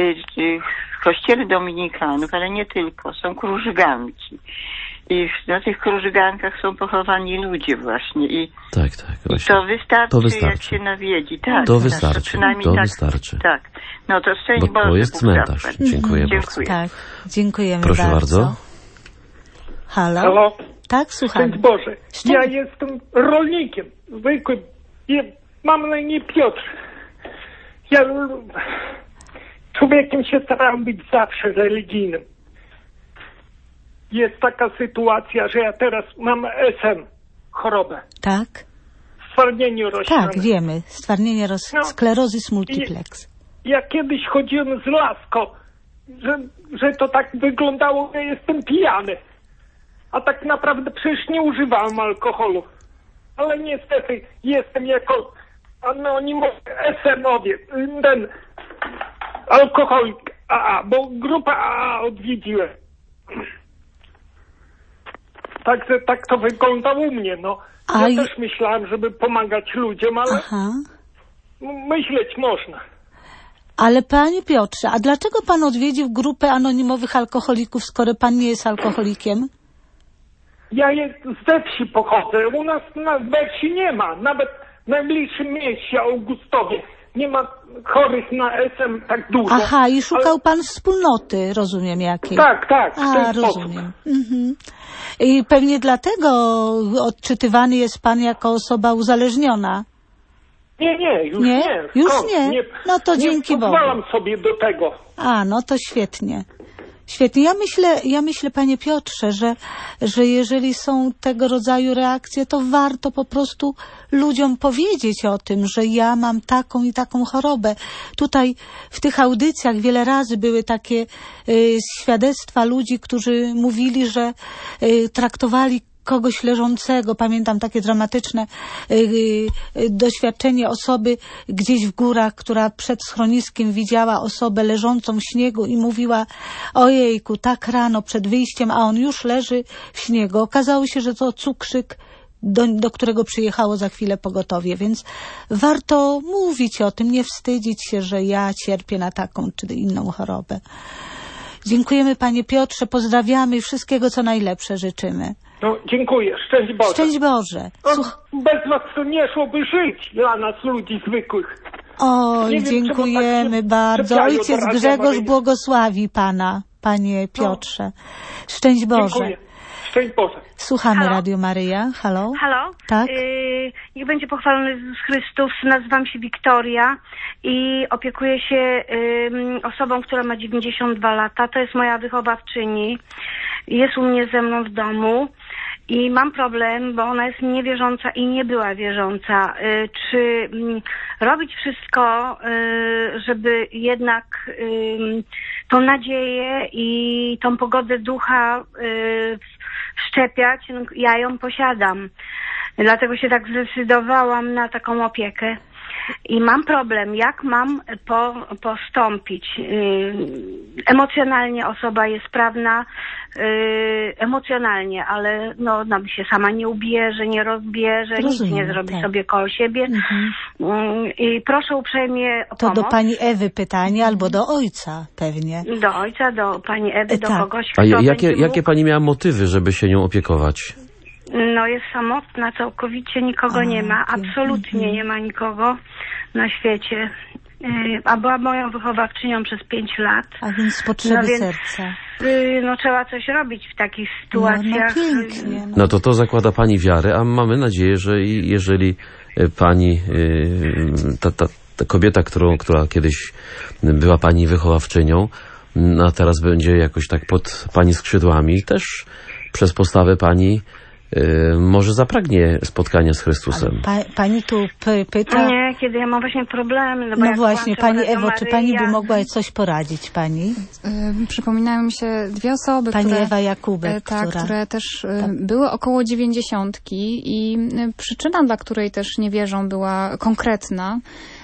w kościele dominikanów, ale nie tylko, są krużganki. I na tych krużgankach są pochowani ludzie właśnie. I, tak, tak. i to, wystarczy, to wystarczy, jak się nawiedzi. Tak, to tak, wystarczy, to przynajmniej to tak, wystarczy. Tak. No to szczęść Bo to jest cmentarz. Dziękuję mhm. bardzo. Tak, dziękujemy Proszę bardzo. bardzo. Halo? Halo? Tak, słucham. Szczęść Boże. Szczęść... Ja jestem rolnikiem, zwykłym. Ja mam na imię Piotr. Ja człowiekiem się starałem być zawsze religijnym. Jest taka sytuacja, że ja teraz mam S M, chorobę. Tak. Stwardnienie rozsiane. Tak, wiemy. Stwardnienie roz... no. Sclerosis multiplex. Ja kiedyś chodziłem z laską, że, że to tak wyglądało, że jestem pijany. A tak naprawdę przecież nie używałem alkoholu. Ale niestety jestem jako anonimowy S M-owiec, ten alkoholik A A, bo grupa A A odwiedziłem. Także tak to wygląda u mnie, no. Ja A... też myślałem, żeby pomagać ludziom, ale Aha. myśleć można. Ale panie Piotrze, a dlaczego pan odwiedził grupę anonimowych alkoholików, skoro pan nie jest alkoholikiem? Ja jest, ze wsi pochodzę. U nas na we wsi nie ma. Nawet w najbliższym mieście, Augustowie, nie ma chorych na S M tak dużo. Aha, i szukał ale... pan wspólnoty, rozumiem, jakiej? Tak, tak. W A, ten rozumiem. Mhm. I pewnie dlatego odczytywany jest pan jako osoba uzależniona. Nie, nie, już nie. nie. Już nie? nie? No to nie dzięki Bogu. Nie pozwalam sobie do tego. A, no to świetnie. Świetnie. Ja myślę, ja myślę, panie Piotrze, że, że jeżeli są tego rodzaju reakcje, to warto po prostu ludziom powiedzieć o tym, że ja mam taką i taką chorobę. Tutaj w tych audycjach wiele razy były takie y, świadectwa ludzi, którzy mówili, że y, traktowali kogoś leżącego. Pamiętam takie dramatyczne y, y, doświadczenie osoby gdzieś w górach, która przed schroniskiem widziała osobę leżącą w śniegu i mówiła: ojejku, tak rano przed wyjściem, a on już leży w śniegu. Okazało się, że to cukrzyk, do, do którego przyjechało za chwilę pogotowie, więc warto mówić o tym, nie wstydzić się, że ja cierpię na taką czy inną chorobę. Dziękujemy, panie Piotrze, pozdrawiamy i wszystkiego, co najlepsze życzymy. No, dziękuję. Szczęść Boże. Szczęść Boże. Słuch... Bez was to nie szłoby żyć dla nas, ludzi zwykłych. Oj, wiem, dziękujemy tak bardzo. Ojciec Grzegorz Maryja błogosławi pana, panie Piotrze. No. Szczęść Boże. Dziękuję. Szczęść Boże. Słuchamy Halo? Radio Maryja. Halo? Halo? Tak? Yy, niech będzie pochwalony Jezus Chrystus. Nazywam się Wiktoria i opiekuję się yy, osobą, która ma dziewięćdziesiąt dwa lata. To jest moja wychowawczyni. Jest u mnie ze mną w domu. I mam problem, bo ona jest niewierząca i nie była wierząca. Yy, czy yy, robić wszystko, yy, żeby jednak yy, tą nadzieję i tą pogodę ducha yy, wszczepiać? No, ja ją posiadam. Dlatego się tak zdecydowałam na taką opiekę. I mam problem, jak mam po, postąpić. Yy, emocjonalnie osoba jest sprawna, yy, emocjonalnie, ale no, ona by się sama nie ubierze, nie rozbierze, Rozumiem, nic nie zrobi tak. sobie koło siebie. Mhm. Yy, I proszę uprzejmie o To pomoc. do pani Ewy pytanie, albo do ojca pewnie. Do ojca, do pani Ewy, e, do tak. kogoś, kto A jakie, będzie jakie mógł... pani miała motywy, żeby się nią opiekować? No jest samotna całkowicie, nikogo A, nie ma, okay. absolutnie mhm. nie ma nikogo na świecie. Yy, a była moją wychowawczynią przez pięć lat. A więc z potrzeby no więc, serca. Yy, no trzeba coś robić w takich sytuacjach. No, no pięknie. No. No to to zakłada pani wiarę, a mamy nadzieję, że i jeżeli pani, ta, ta, ta kobieta, którą, która kiedyś była pani wychowawczynią, a teraz będzie jakoś tak pod pani skrzydłami, też przez postawę pani Yy, może zapragnie spotkania z Chrystusem. Pa, pani tu py, pyta... Nie, kiedy ja mam właśnie problemy. No, bo no jak właśnie, pani Ewo, Maryja... czy pani by mogła coś poradzić pani? Yy, przypominają mi się dwie osoby, pani które... Ewa Jakubek, yy, tak, która... które też yy, tak. były około dziewięćdziesiątki i yy, przyczyna, dla której też nie wierzą, była konkretna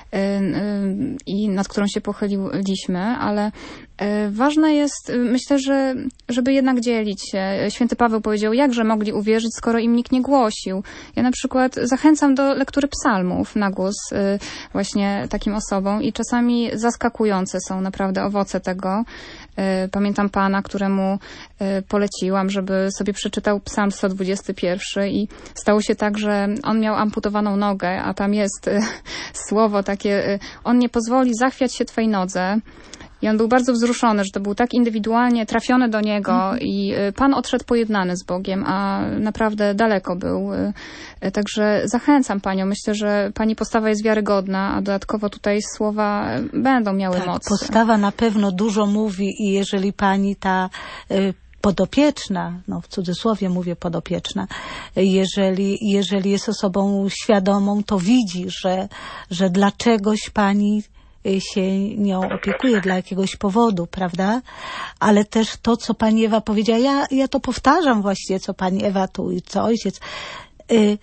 i nad którą się pochyliśmy, ale ważne jest, myślę, że żeby jednak dzielić się. Święty Paweł powiedział, jakże mogli uwierzyć, skoro im nikt nie głosił. Ja na przykład zachęcam do lektury psalmów na głos właśnie takim osobom i czasami zaskakujące są naprawdę owoce tego. Pamiętam pana, któremu poleciłam, żeby sobie przeczytał psalm sto dwudziesty pierwszy i stało się tak, że on miał amputowaną nogę, a tam jest słowo takie, on nie pozwoli zachwiać się twej nodze. I on był bardzo wzruszony, że to był tak indywidualnie trafione do niego mm-hmm. i Pan odszedł pojednany z Bogiem, a naprawdę daleko był. Także zachęcam Panią. Myślę, że Pani postawa jest wiarygodna, a dodatkowo tutaj słowa będą miały tak, moc. Postawa na pewno dużo mówi i jeżeli Pani ta... Y podopieczna, no w cudzysłowie mówię podopieczna, jeżeli, jeżeli jest osobą świadomą, to widzi, że, że dla czegoś pani się nią opiekuje, dla jakiegoś powodu, prawda? Ale też to, co pani Ewa powiedziała, ja, ja to powtarzam właściwie, co pani Ewa tu i co ojciec, y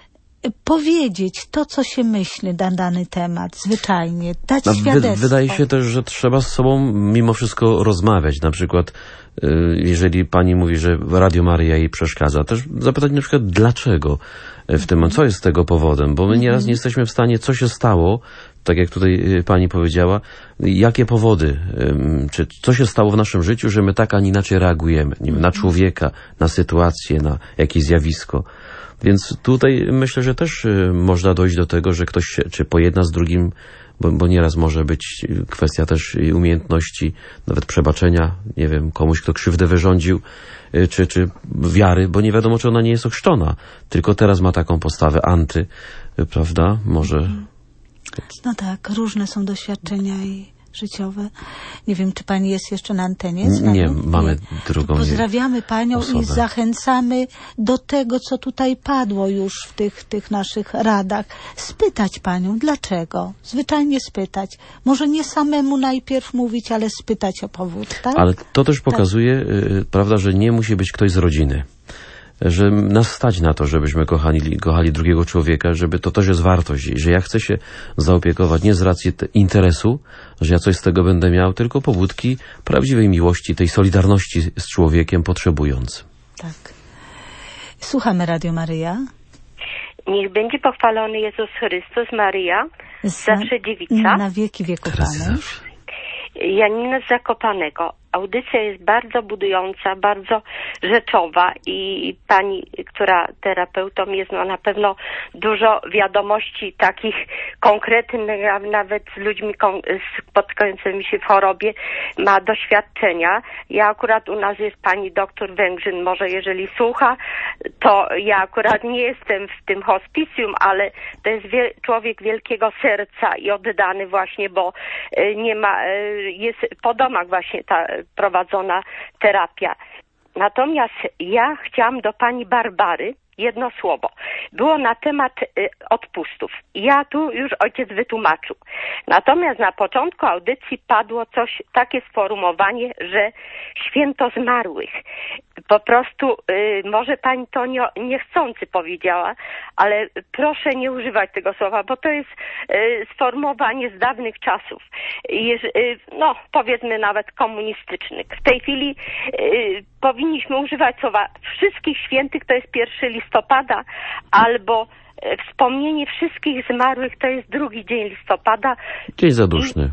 powiedzieć to, co się myśli na dany temat, zwyczajnie, dać no, świadectwo. Wy, wydaje się też, że trzeba z sobą mimo wszystko rozmawiać. Na przykład, y, jeżeli pani mówi, że Radio Maryja jej przeszkadza, też zapytać na przykład, dlaczego w tym, co jest tego powodem, bo my nieraz nie jesteśmy w stanie, co się stało, tak jak tutaj pani powiedziała, jakie powody, y, czy co się stało w naszym życiu, że my tak, a nie inaczej reagujemy, nie wiem, na człowieka, na sytuację, na jakieś zjawisko. Więc tutaj myślę, że też y, można dojść do tego, że ktoś się, czy pojedna z drugim, bo, bo nieraz może być kwestia też umiejętności, nawet przebaczenia, nie wiem, komuś, kto krzywdę wyrządził, y, czy, czy wiary, bo nie wiadomo, czy ona nie jest ochrzczona, tylko teraz ma taką postawę anty, y, prawda? Może... No tak, różne są doświadczenia i życiowe. Nie wiem, czy pani jest jeszcze na antenie? Nie, nie, mamy drugą. To pozdrawiamy panią osobę. I zachęcamy do tego, co tutaj padło już w tych, tych naszych radach. Spytać panią, dlaczego? Zwyczajnie spytać. Może nie samemu najpierw mówić, ale spytać o powód, tak? Ale to też pokazuje, tak. y, prawda, że nie musi być ktoś z rodziny. że nas stać na to, żebyśmy kochali, kochali drugiego człowieka, żeby to też jest wartość, że ja chcę się zaopiekować nie z racji interesu, że ja coś z tego będę miał, tylko pobudki prawdziwej miłości, tej solidarności z człowiekiem potrzebującym. Tak. Słuchamy Radio Maryja. Niech będzie pochwalony Jezus Chrystus, Maryja, zawsze dziewica. Na wieki wieków Amen. Janina z Zakopanego. Audycja jest bardzo budująca, bardzo rzeczowa i pani, która terapeutą jest, no na pewno dużo wiadomości takich konkretnych, nawet z ludźmi spotykającymi się w chorobie, ma doświadczenia. Ja akurat u nas jest pani doktor Węgrzyn, może jeżeli słucha, to ja akurat nie jestem w tym hospicjum, ale to jest wie, człowiek wielkiego serca i oddany właśnie, bo nie ma, jest po domach właśnie ta prowadzona terapia. Natomiast ja chciałam do pani Barbary jedno słowo. Było na temat y, odpustów. Ja tu już ojciec wytłumaczył. Natomiast na początku audycji padło coś, takie sformułowanie, że święto zmarłych. Po prostu, y, może pani to nie, niechcący powiedziała, ale proszę nie używać tego słowa, bo to jest y, sformułowanie z dawnych czasów. Jest, y, no, powiedzmy nawet komunistycznych. W tej chwili y, powinniśmy używać słowa wszystkich świętych, to jest pierwszy listopada, albo e, wspomnienie wszystkich zmarłych, to jest drugi dzień listopada. Dzień zaduszny.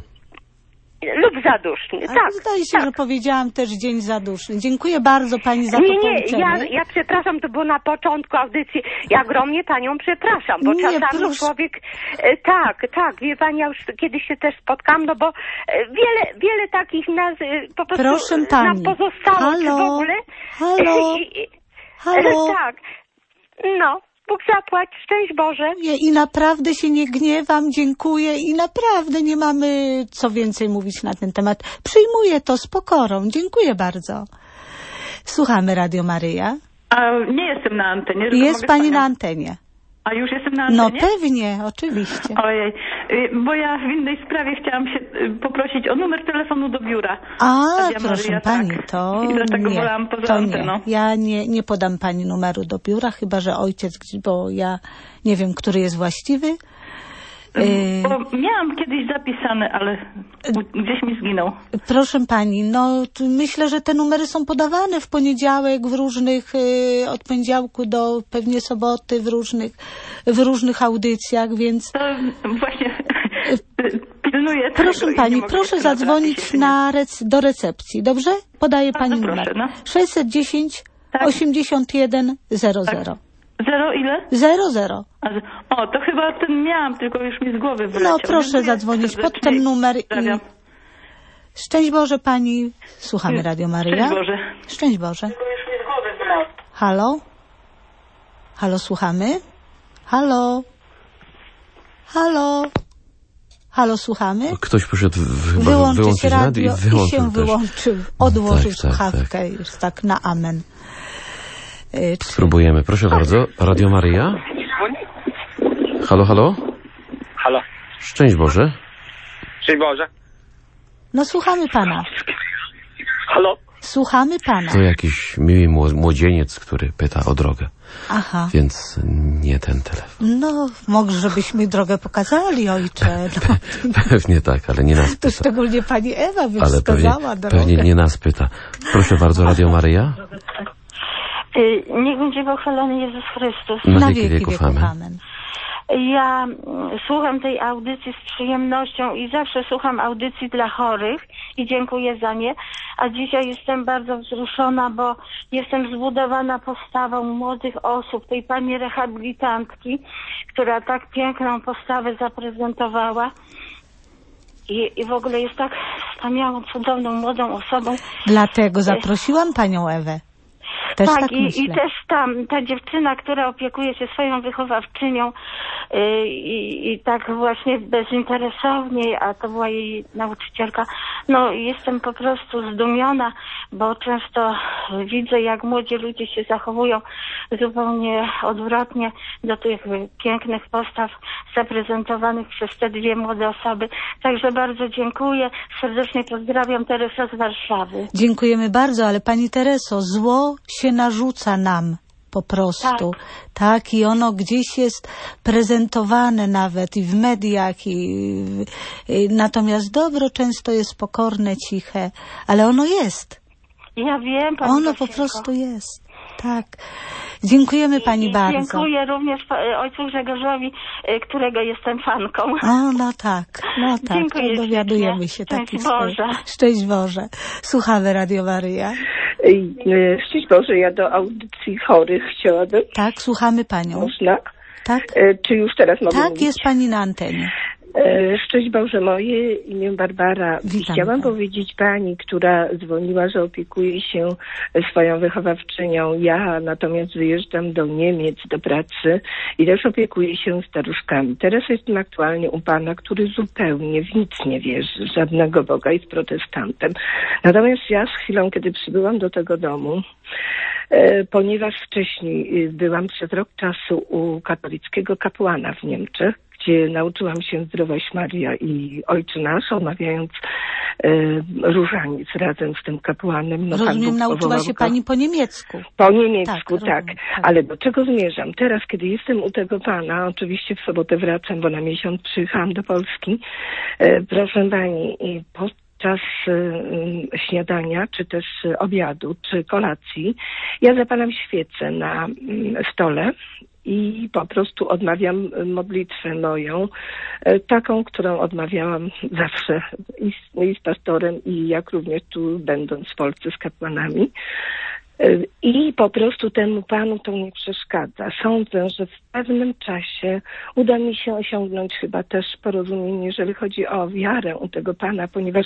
Lub zaduszny, Ale tak. Zdaje się, tak. że powiedziałam też dzień zaduszny. Dziękuję bardzo pani za to Nie, nie, połączenie. ja, ja przepraszam, to było na początku audycji. Ja ogromnie panią przepraszam, bo Nie, czasami proszę. człowiek... E, tak, tak, wie pani, ja już kiedyś się też spotkałam, no bo e, wiele, wiele takich nas e, po prostu Proszę pani. nam pozostało, Halo? czy w ogóle... Halo? I, i, Halo? E, tak, no. Bóg zapłać, szczęść Boże. I naprawdę się nie gniewam, dziękuję i naprawdę nie mamy co więcej mówić na ten temat. Przyjmuję to z pokorą. Dziękuję bardzo. Słuchamy Radio Maryja. A nie jestem na antenie. Jest mogę pani panią... na antenie. A już jestem na No antenie? pewnie, oczywiście. Ojej, y, bo ja w innej sprawie chciałam się y, poprosić o numer telefonu do biura. A, Radia proszę Maryja, pani, tak. to I dlatego nie, wolałam poza to nie. anteną. Ja nie, nie podam pani numeru do biura, chyba że ojciec, bo ja nie wiem, który jest właściwy. Y, bo miałam kiedyś zapisane, ale gdzieś mi zginął. Proszę pani, no tu myślę, że te numery są podawane w poniedziałek, w różnych, y, od poniedziałku do pewnie soboty, w różnych, w różnych audycjach, więc... To właśnie pilnuję tego. Proszę i pani, nie mogę proszę jeszcze zadzwonić natrafić, na rec- do recepcji, dobrze? Podaję A, pani no numer. proszę, no. sześćset dziesięć Tak. osiemdziesiąt jeden zero zero. Zero ile? Zero zero. A, z- O, to chyba ten miałam, tylko już mi z głowy wyleciał. No proszę Dziękuję zadzwonić pod serdecznie. ten numer i... Pozdrawiam. Szczęść Boże pani. Słuchamy Radio Maryja. Szczęść Boże. Szczęść Boże. Halo? Halo, słuchamy? Halo? Halo? Halo, słuchamy? Ktoś poszedł w, chyba Wyłączyć wyłączyć radio radio i wyłączył i się też. wyłączył. Odłożył Tak, tak, słuchawkę tak. już tak na amen. Y, czy- Spróbujemy. Proszę bardzo. Radio Maryja. Halo, halo? Halo. Szczęść Boże. Szczęść Boże. No słuchamy pana. Halo. Słuchamy pana. To jakiś miły mło- młodzieniec, który pyta o drogę. Aha. Więc nie ten telefon. No, może żebyśmy drogę pokazali, ojcze. No. Pewnie tak, ale nie nas To pyta. szczególnie pani Ewa by Ale pewnie, wskazała drogę. pewnie nie nas pyta. Proszę bardzo, Radio Maryja. Y, niech będzie pochwalony Jezus Chrystus. Na Na wieki wieki wieków. wieków. Amen. Amen. Ja mm, słucham tej audycji z przyjemnością i zawsze słucham audycji dla chorych i dziękuję za nie. A dzisiaj jestem bardzo wzruszona, bo jestem zbudowana postawą młodych osób, tej pani rehabilitantki, która tak piękną postawę zaprezentowała. I, I w ogóle jest tak wspaniałą, cudowną, młodą osobą. Dlatego zaprosiłam panią Ewę. Też tak, tak, i, myślę. i też tam ta dziewczyna, która opiekuje się swoją wychowawczynią yy, i, i tak właśnie bezinteresownie, a to była jej nauczycielka. No jestem po prostu zdumiona, bo często widzę, jak młodzi ludzie się zachowują zupełnie odwrotnie do tych pięknych postaw zaprezentowanych przez te dwie młode osoby. Także bardzo dziękuję. Serdecznie pozdrawiam, Teresa z Warszawy. Dziękujemy bardzo, ale pani Tereso, zło się narzuca nam. po prostu. Tak. tak, i ono gdzieś jest prezentowane nawet i w mediach, i, i natomiast dobro często jest pokorne, ciche, ale ono jest. Ja wiem, pani Ono Zosieńko. po prostu jest. Tak. Dziękujemy pani I, bardzo. Dziękuję również ojcu Grzegorzowi, którego jestem fanką. O, no tak, no tak. Dziękuję dowiadujemy się Szczęść takich Boże. spraw. Szczęść Boże. Słuchamy Radio Maryja. Szczęść Boże, ja do audycji chorych chciałabym. Tak, słuchamy panią. Można? Tak. Czy już teraz mogę Tak, mówić? jest pani na antenie. Szczęść Boże, moje imię Barbara. Witam Chciałam pan. powiedzieć pani, która dzwoniła, że opiekuje się swoją wychowawczynią. Ja natomiast wyjeżdżam do Niemiec do pracy i też opiekuję się staruszkami. Teraz jestem aktualnie u pana, który zupełnie w nic nie wierzy, żadnego Boga, jest protestantem. Natomiast ja z chwilą, kiedy przybyłam do tego domu, e, ponieważ wcześniej byłam przez rok czasu u katolickiego kapłana w Niemczech, gdzie nauczyłam się Zdrowaś Maria i Ojcze Nasz, omawiając e, różaniec razem z tym kapłanem. No, Rozumiem, nauczyła się go. pani po niemiecku. Po niemiecku, tak. tak. tak. Ale do czego zmierzam? Teraz, kiedy jestem u tego pana, oczywiście w sobotę wracam, bo na miesiąc przyjechałam do Polski, e, proszę pani, i po czas y, śniadania, czy też obiadu, czy kolacji, ja zapalam świecę na y, stole i po prostu odmawiam modlitwę moją, y, taką, którą odmawiałam zawsze i z, i z pastorem, i jak również tu będąc w Polsce z kapłanami. I po prostu temu panu to nie przeszkadza. Sądzę, że w pewnym czasie uda mi się osiągnąć chyba też porozumienie, jeżeli chodzi o wiarę u tego pana, ponieważ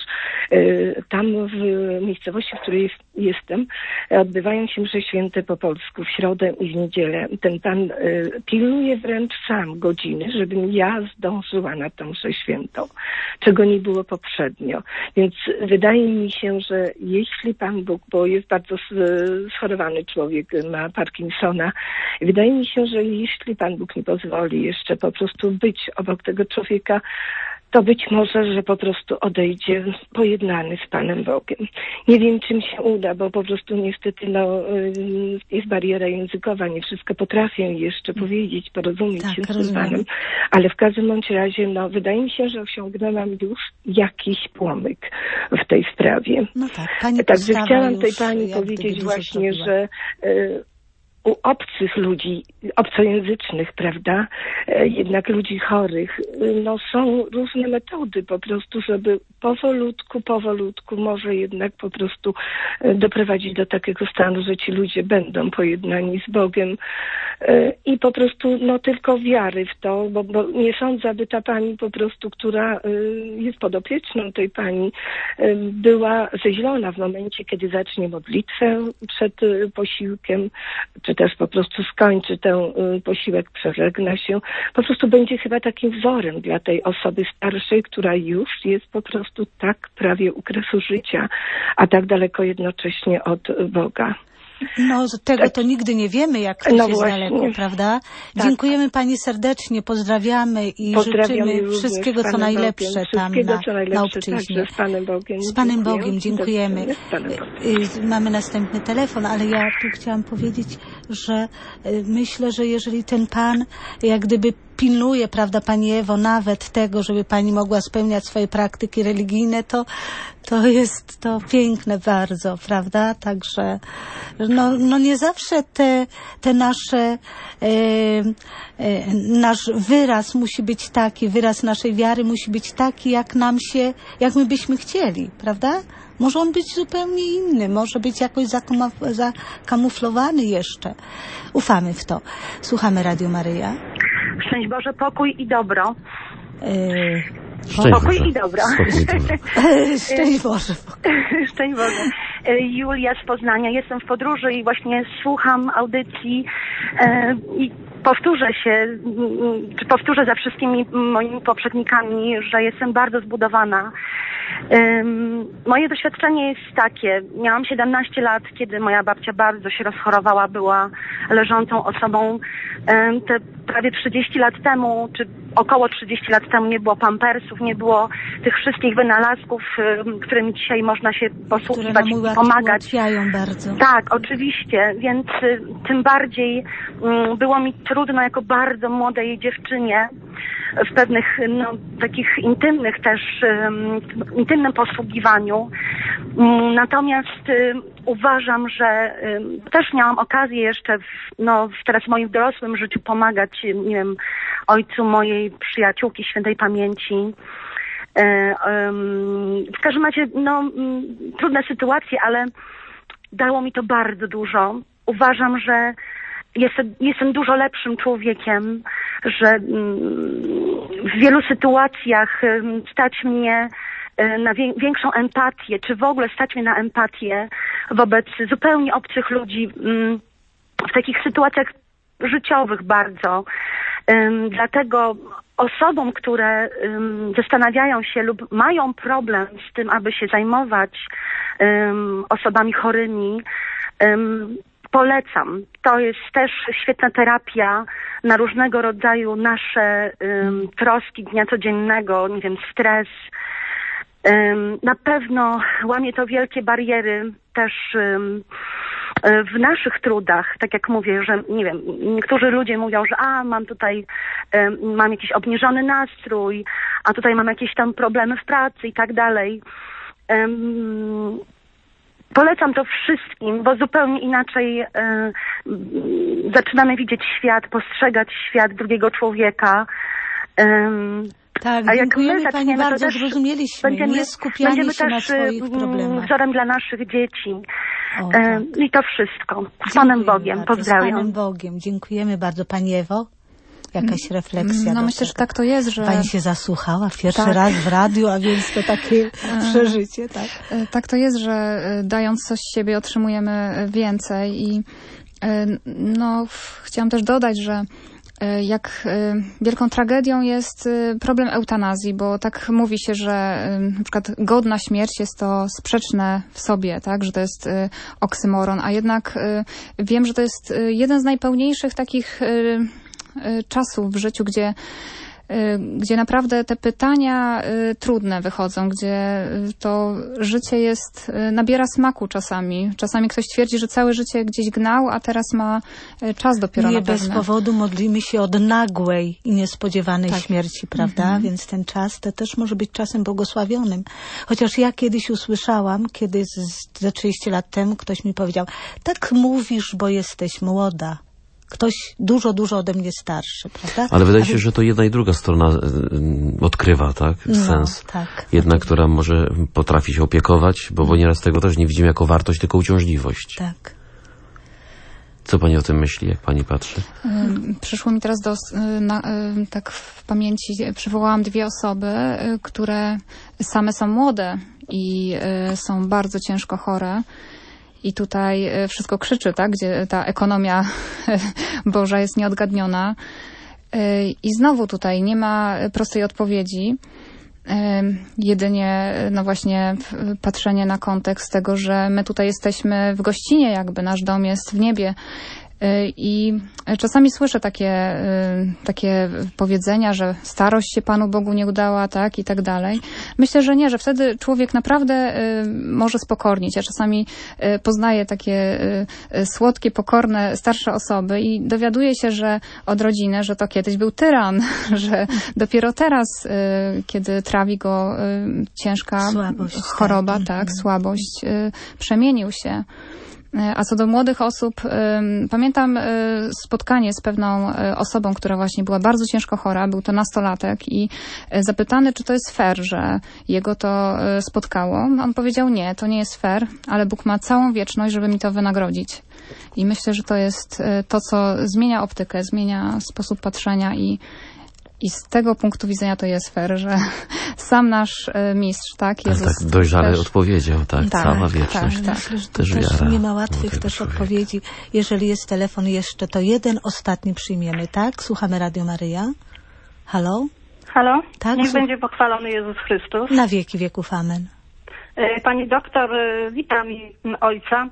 y, tam w miejscowości, w której jestem, odbywają się msze święte po polsku w środę i w niedzielę. Ten pan y, pilnuje wręcz sam godziny, żebym ja zdążyła na tę mszę świętą, czego nie było poprzednio. Więc wydaje mi się, że jeśli Pan Bóg, bo jest bardzo schorowany człowiek, ma Parkinsona, wydaje mi się, że jeśli Pan Bóg mi pozwoli jeszcze po prostu być obok tego człowieka, to być może, że po prostu odejdzie pojednany z Panem Bogiem. Nie wiem, czym się uda, bo po prostu niestety no, jest bariera językowa, nie wszystko potrafię jeszcze powiedzieć, porozumieć tak, się z tym rozumiem. Panem, ale w każdym bądź razie, no, wydaje mi się, że osiągnęłam już jakiś płomyk w tej sprawie. No tak, pani Także postawa chciałam tej już pani jak powiedzieć gdyby właśnie, dużo że y, u obcych ludzi, obcojęzycznych, prawda, e, jednak ludzi chorych, no są różne metody po prostu, żeby powolutku, powolutku może jednak po prostu e, doprowadzić do takiego stanu, że ci ludzie będą pojednani z Bogiem e, i po prostu no tylko wiary w to, bo, bo nie sądzę, aby ta pani po prostu, która e, jest podopieczną tej pani, e, była zeźlona w momencie, kiedy zacznie modlitwę przed e, posiłkiem, czy też po prostu skończy ten y, posiłek, przeżegna się, po prostu będzie chyba takim wzorem dla tej osoby starszej, która już jest po prostu tak prawie u kresu życia, a tak daleko jednocześnie od Boga. No, tego to nigdy nie wiemy, jak ktoś No jest właśnie. daleko, prawda? Tak. Dziękujemy pani serdecznie, pozdrawiamy i Pozdrawiam życzymy również wszystkiego, co Panem najlepsze Bogiem. tam Wszystkiego, na, co na najlepsze, obczyźnie. także z Panem Bogiem. Z Panem Dziękuję. Bogiem, dziękujemy. Z Panem Bogiem. Y, y, Mamy następny telefon, ale ja tu chciałam powiedzieć, że y, myślę, że jeżeli ten Pan jak gdyby pilnuje, prawda, Pani Ewo, nawet tego, żeby Pani mogła spełniać swoje praktyki religijne, to, to jest to piękne bardzo, prawda? Także no, no nie zawsze te, te nasze e, e, nasz wyraz musi być taki, wyraz naszej wiary musi być taki, jak nam się, jak my byśmy chcieli, prawda? Może on być zupełnie inny, może być jakoś zakamuflowany jeszcze. Ufamy w to. Słuchamy Radio Maryja. Szczęść Boże, pokój i dobro. Yy, Szczęść pokój Boże. i dobro. Spokój, dobro. Szczęść Boże. Szczęść Boże. Julia z Poznania. Jestem w podróży i właśnie słucham audycji e, i powtórzę się, czy powtórzę za wszystkimi moimi poprzednikami, że jestem bardzo zbudowana. Um, moje doświadczenie jest takie. Miałam siedemnaście lat, kiedy moja babcia bardzo się rozchorowała, była leżącą osobą. Um, te prawie trzydzieści lat temu, czy około trzydzieści lat temu nie było pampersów, nie było tych wszystkich wynalazków, którymi dzisiaj można się posługiwać i pomagać. Bardzo. Tak, oczywiście, więc tym bardziej było mi trudno jako bardzo młodej dziewczynie w pewnych, no, takich intymnych też, um, intymnym posługiwaniu. Um, natomiast um, uważam, że um, też miałam okazję jeszcze w, no, w teraz w moim dorosłym życiu pomagać, nie wiem, ojcu mojej przyjaciółki świętej pamięci. Um, w każdym razie, no, um, trudne sytuacje, ale dało mi to bardzo dużo. Uważam, że Jestem, jestem dużo lepszym człowiekiem, że w wielu sytuacjach stać mnie na większą empatię, czy w ogóle stać mnie na empatię wobec zupełnie obcych ludzi w takich sytuacjach życiowych bardzo. Dlatego osobom, które zastanawiają się lub mają problem z tym, aby się zajmować osobami chorymi, polecam. To jest też świetna terapia na różnego rodzaju nasze um, troski dnia codziennego, nie wiem, stres. Um, na pewno łamie to wielkie bariery też um, w naszych trudach. Tak jak mówię, że nie wiem, niektórzy ludzie mówią, że a, mam tutaj, um, mam jakiś obniżony nastrój, a tutaj mam jakieś tam problemy w pracy i tak dalej. Um, Polecam to wszystkim, bo zupełnie inaczej y, y, zaczynamy widzieć świat, postrzegać świat drugiego człowieka. Y, tak, a jak dziękujemy my Pani bardzo, też zrozumieliśmy, będziemy, nie skupianie będziemy się też na swoich problemach. wzorem dla naszych dzieci. O, y, tak. I to wszystko. Z Panem Bogiem. Bardzo, Pozdrawiam. Z Panem Bogiem. Dziękujemy bardzo. Pani Ewo? Jakaś refleksja? No myślę, że tak to jest, że... Pani się zasłuchała pierwszy tak. raz w radiu, a więc to takie przeżycie, tak? Tak to jest, że dając coś z siebie otrzymujemy więcej i no chciałam też dodać, że jak wielką tragedią jest problem eutanazji, bo tak mówi się, że na przykład godna śmierć jest to sprzeczne w sobie, tak, że to jest oksymoron, a jednak wiem, że to jest jeden z najpełniejszych takich czasów w życiu, gdzie, gdzie naprawdę te pytania trudne wychodzą, gdzie to życie jest, nabiera smaku czasami. Czasami ktoś twierdzi, że całe życie gdzieś gnał, a teraz ma czas dopiero Nie na pewne. bez powodu modlimy się od nagłej i niespodziewanej tak. śmierci, prawda? Mhm. Więc ten czas to też może być czasem błogosławionym. Chociaż ja kiedyś usłyszałam, kiedy ze trzydzieści lat temu ktoś mi powiedział, tak mówisz, bo jesteś młoda. Ktoś dużo, dużo ode mnie starszy, prawda? Ale wydaje się, że to jedna i druga strona y, odkrywa, tak? Sens. No, tak. Jedna, która może potrafi się opiekować, bo, bo nieraz tego też nie widzimy jako wartość, tylko uciążliwość. Tak. Co Pani o tym myśli, jak Pani patrzy? Przyszło mi teraz do, na, tak w pamięci, przywołałam dwie osoby, które same są młode i są bardzo ciężko chore. I tutaj wszystko krzyczy, tak? Gdzie ta ekonomia Boża jest nieodgadniona. I znowu tutaj nie ma prostej odpowiedzi. Jedynie no właśnie patrzenie na kontekst tego, że my tutaj jesteśmy w gościnie, jakby nasz dom jest w niebie. I czasami słyszę takie, takie powiedzenia, że starość się Panu Bogu nie udała, tak, i tak dalej. Myślę, że nie, że wtedy człowiek naprawdę może spokornić. Ja czasami poznaję takie słodkie, pokorne, starsze osoby i dowiaduję się, że od rodziny, że to kiedyś był tyran, że dopiero teraz, kiedy trawi go ciężka słabość, choroba, tak, tak słabość, przemienił się. A co do młodych osób, pamiętam spotkanie z pewną osobą, która właśnie była bardzo ciężko chora, był to nastolatek i zapytany, czy to jest fair, że jego to spotkało. On powiedział, nie, to nie jest fair, ale Bóg ma całą wieczność, żeby mi to wynagrodzić. I myślę, że to jest to, co zmienia optykę, zmienia sposób patrzenia i I z tego punktu widzenia to jest fair, że sam nasz mistrz, tak, Jezus... Ale tak dojrzale też... odpowiedział, tak, tak cała wieczność. Tak, tak. Myślę, że to też, też wiara nie ma łatwych też człowieka. odpowiedzi. Jeżeli jest telefon jeszcze, to jeden ostatni przyjmiemy, tak? Słuchamy Radio Maryja. Halo? Halo? Tak, Niech słuch- będzie pochwalony Jezus Chrystus. Na wieki wieków, amen. Pani doktor, witam ojca.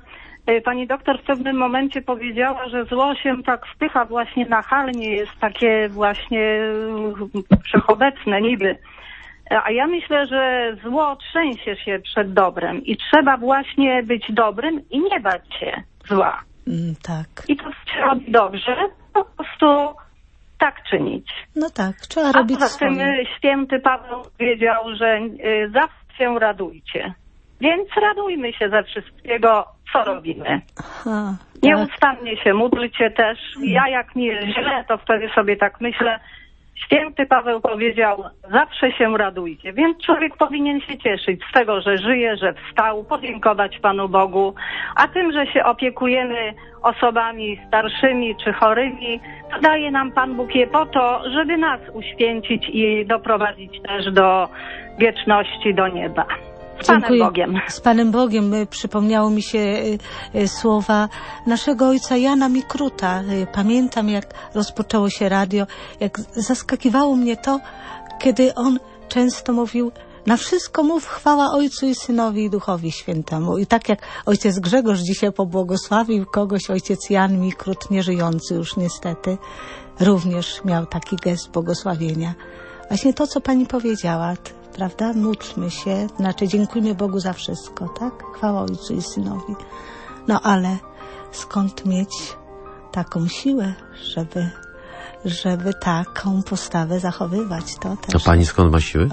Pani doktor w pewnym momencie powiedziała, że zło się tak wpycha właśnie nachalnie, jest takie właśnie wszechobecne niby. A ja myślę, że zło trzęsie się przed dobrem i trzeba właśnie być dobrym i nie bać się zła. Mm, tak. I to się robi dobrze, po prostu tak czynić. No tak, trzeba robić A poza tym swoje. święty Paweł powiedział, że y, zawsze się radujcie. Więc radujmy się ze wszystkiego, co robimy. Aha, tak. Nieustannie się módlcie też. Ja jak mi jest źle, to wtedy sobie tak myślę, święty Paweł powiedział, zawsze się radujcie. Więc człowiek powinien się cieszyć z tego, że żyje, że wstał, podziękować Panu Bogu. A tym, że się opiekujemy osobami starszymi czy chorymi, to daje nam Pan Bóg je po to, żeby nas uświęcić i doprowadzić też do wieczności, do nieba. Z Panem Dziękuję. Bogiem. Z Panem Bogiem. Przypomniało mi się y, y, słowa naszego ojca Jana Mikruta. Y, pamiętam, jak rozpoczęło się radio, jak zaskakiwało mnie to, kiedy on często mówił: na wszystko mów chwała Ojcu i Synowi i Duchowi Świętemu. I tak jak ojciec Grzegorz dzisiaj pobłogosławił kogoś, ojciec Jan Mikrut, nieżyjący już niestety, również miał taki gest błogosławienia. Właśnie to, co pani powiedziała, prawda? Módlmy się, znaczy dziękujmy Bogu za wszystko, tak? Chwała Ojcu i Synowi. No ale skąd mieć taką siłę, żeby, żeby taką postawę zachowywać? To też. A pani skąd ma siły?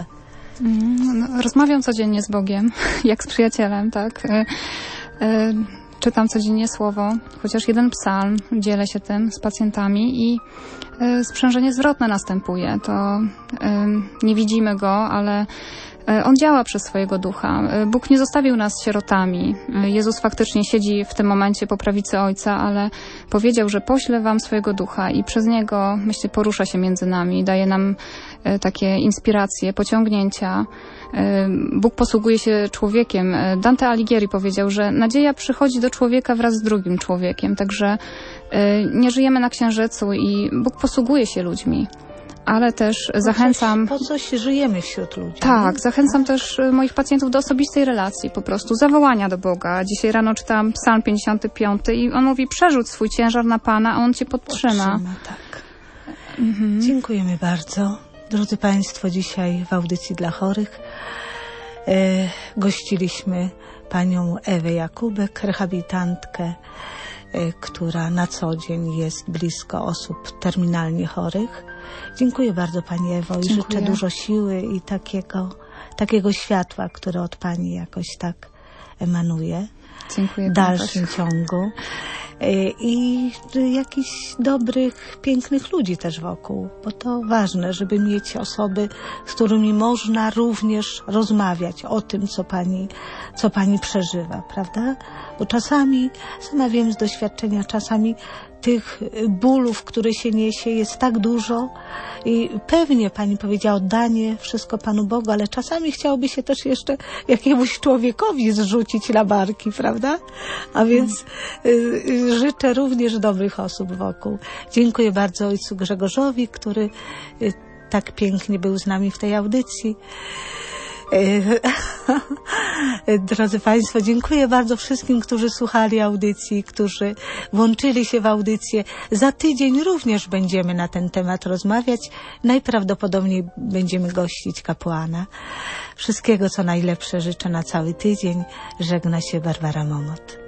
No, rozmawiam codziennie z Bogiem, jak z przyjacielem, tak? Y, y, czytam codziennie słowo, chociaż jeden psalm, dzielę się tym z pacjentami i y, sprzężenie zwrotne następuje. To y, nie widzimy go, ale y, on działa przez swojego ducha. Y, Bóg nie zostawił nas sierotami. Y, Jezus faktycznie siedzi w tym momencie po prawicy Ojca, ale powiedział, że pośle wam swojego ducha i przez niego, myślę, porusza się między nami, daje nam y, takie inspiracje, pociągnięcia. Bóg posługuje się człowiekiem. Dante Alighieri powiedział, że nadzieja przychodzi do człowieka wraz z drugim człowiekiem, także nie żyjemy na księżycu i Bóg posługuje się ludźmi. Ale też po zachęcam... Coś, po coś żyjemy wśród ludzi. Tak, nie? zachęcam też moich pacjentów do osobistej relacji, po prostu zawołania do Boga. Dzisiaj rano czytałam Psalm pięćdziesiąty piąty i on mówi: przerzuć swój ciężar na Pana, a On cię podtrzyma. podtrzyma tak. Mhm. Dziękujemy bardzo. Drodzy Państwo, dzisiaj w audycji dla chorych e, gościliśmy panią Ewę Jakubek, rehabilitantkę, e, która na co dzień jest blisko osób terminalnie chorych. Dziękuję bardzo pani Ewo i Dziękuję. życzę dużo siły i takiego, takiego światła, które od pani jakoś tak emanuje. Dziękuję W dalszym ciągu. I jakichś dobrych, pięknych ludzi też wokół, bo to ważne, żeby mieć osoby, z którymi można również rozmawiać o tym, co pani, co pani przeżywa, prawda? Bo czasami, sama wiem z doświadczenia, czasami tych bólów, które się niesie, jest tak dużo i pewnie pani powiedziała oddanie, wszystko Panu Bogu, ale czasami chciałoby się też jeszcze jakiemuś człowiekowi zrzucić na barki, prawda? A więc y, y, życzę również dobrych osób wokół. Dziękuję bardzo ojcu Grzegorzowi, który y, tak pięknie był z nami w tej audycji. Drodzy Państwo, dziękuję bardzo wszystkim, którzy słuchali audycji, którzy włączyli się w audycję. Za tydzień również będziemy na ten temat rozmawiać. Najprawdopodobniej będziemy gościć kapłana. Wszystkiego, co najlepsze życzę na cały tydzień. Żegna się Barbara Momot.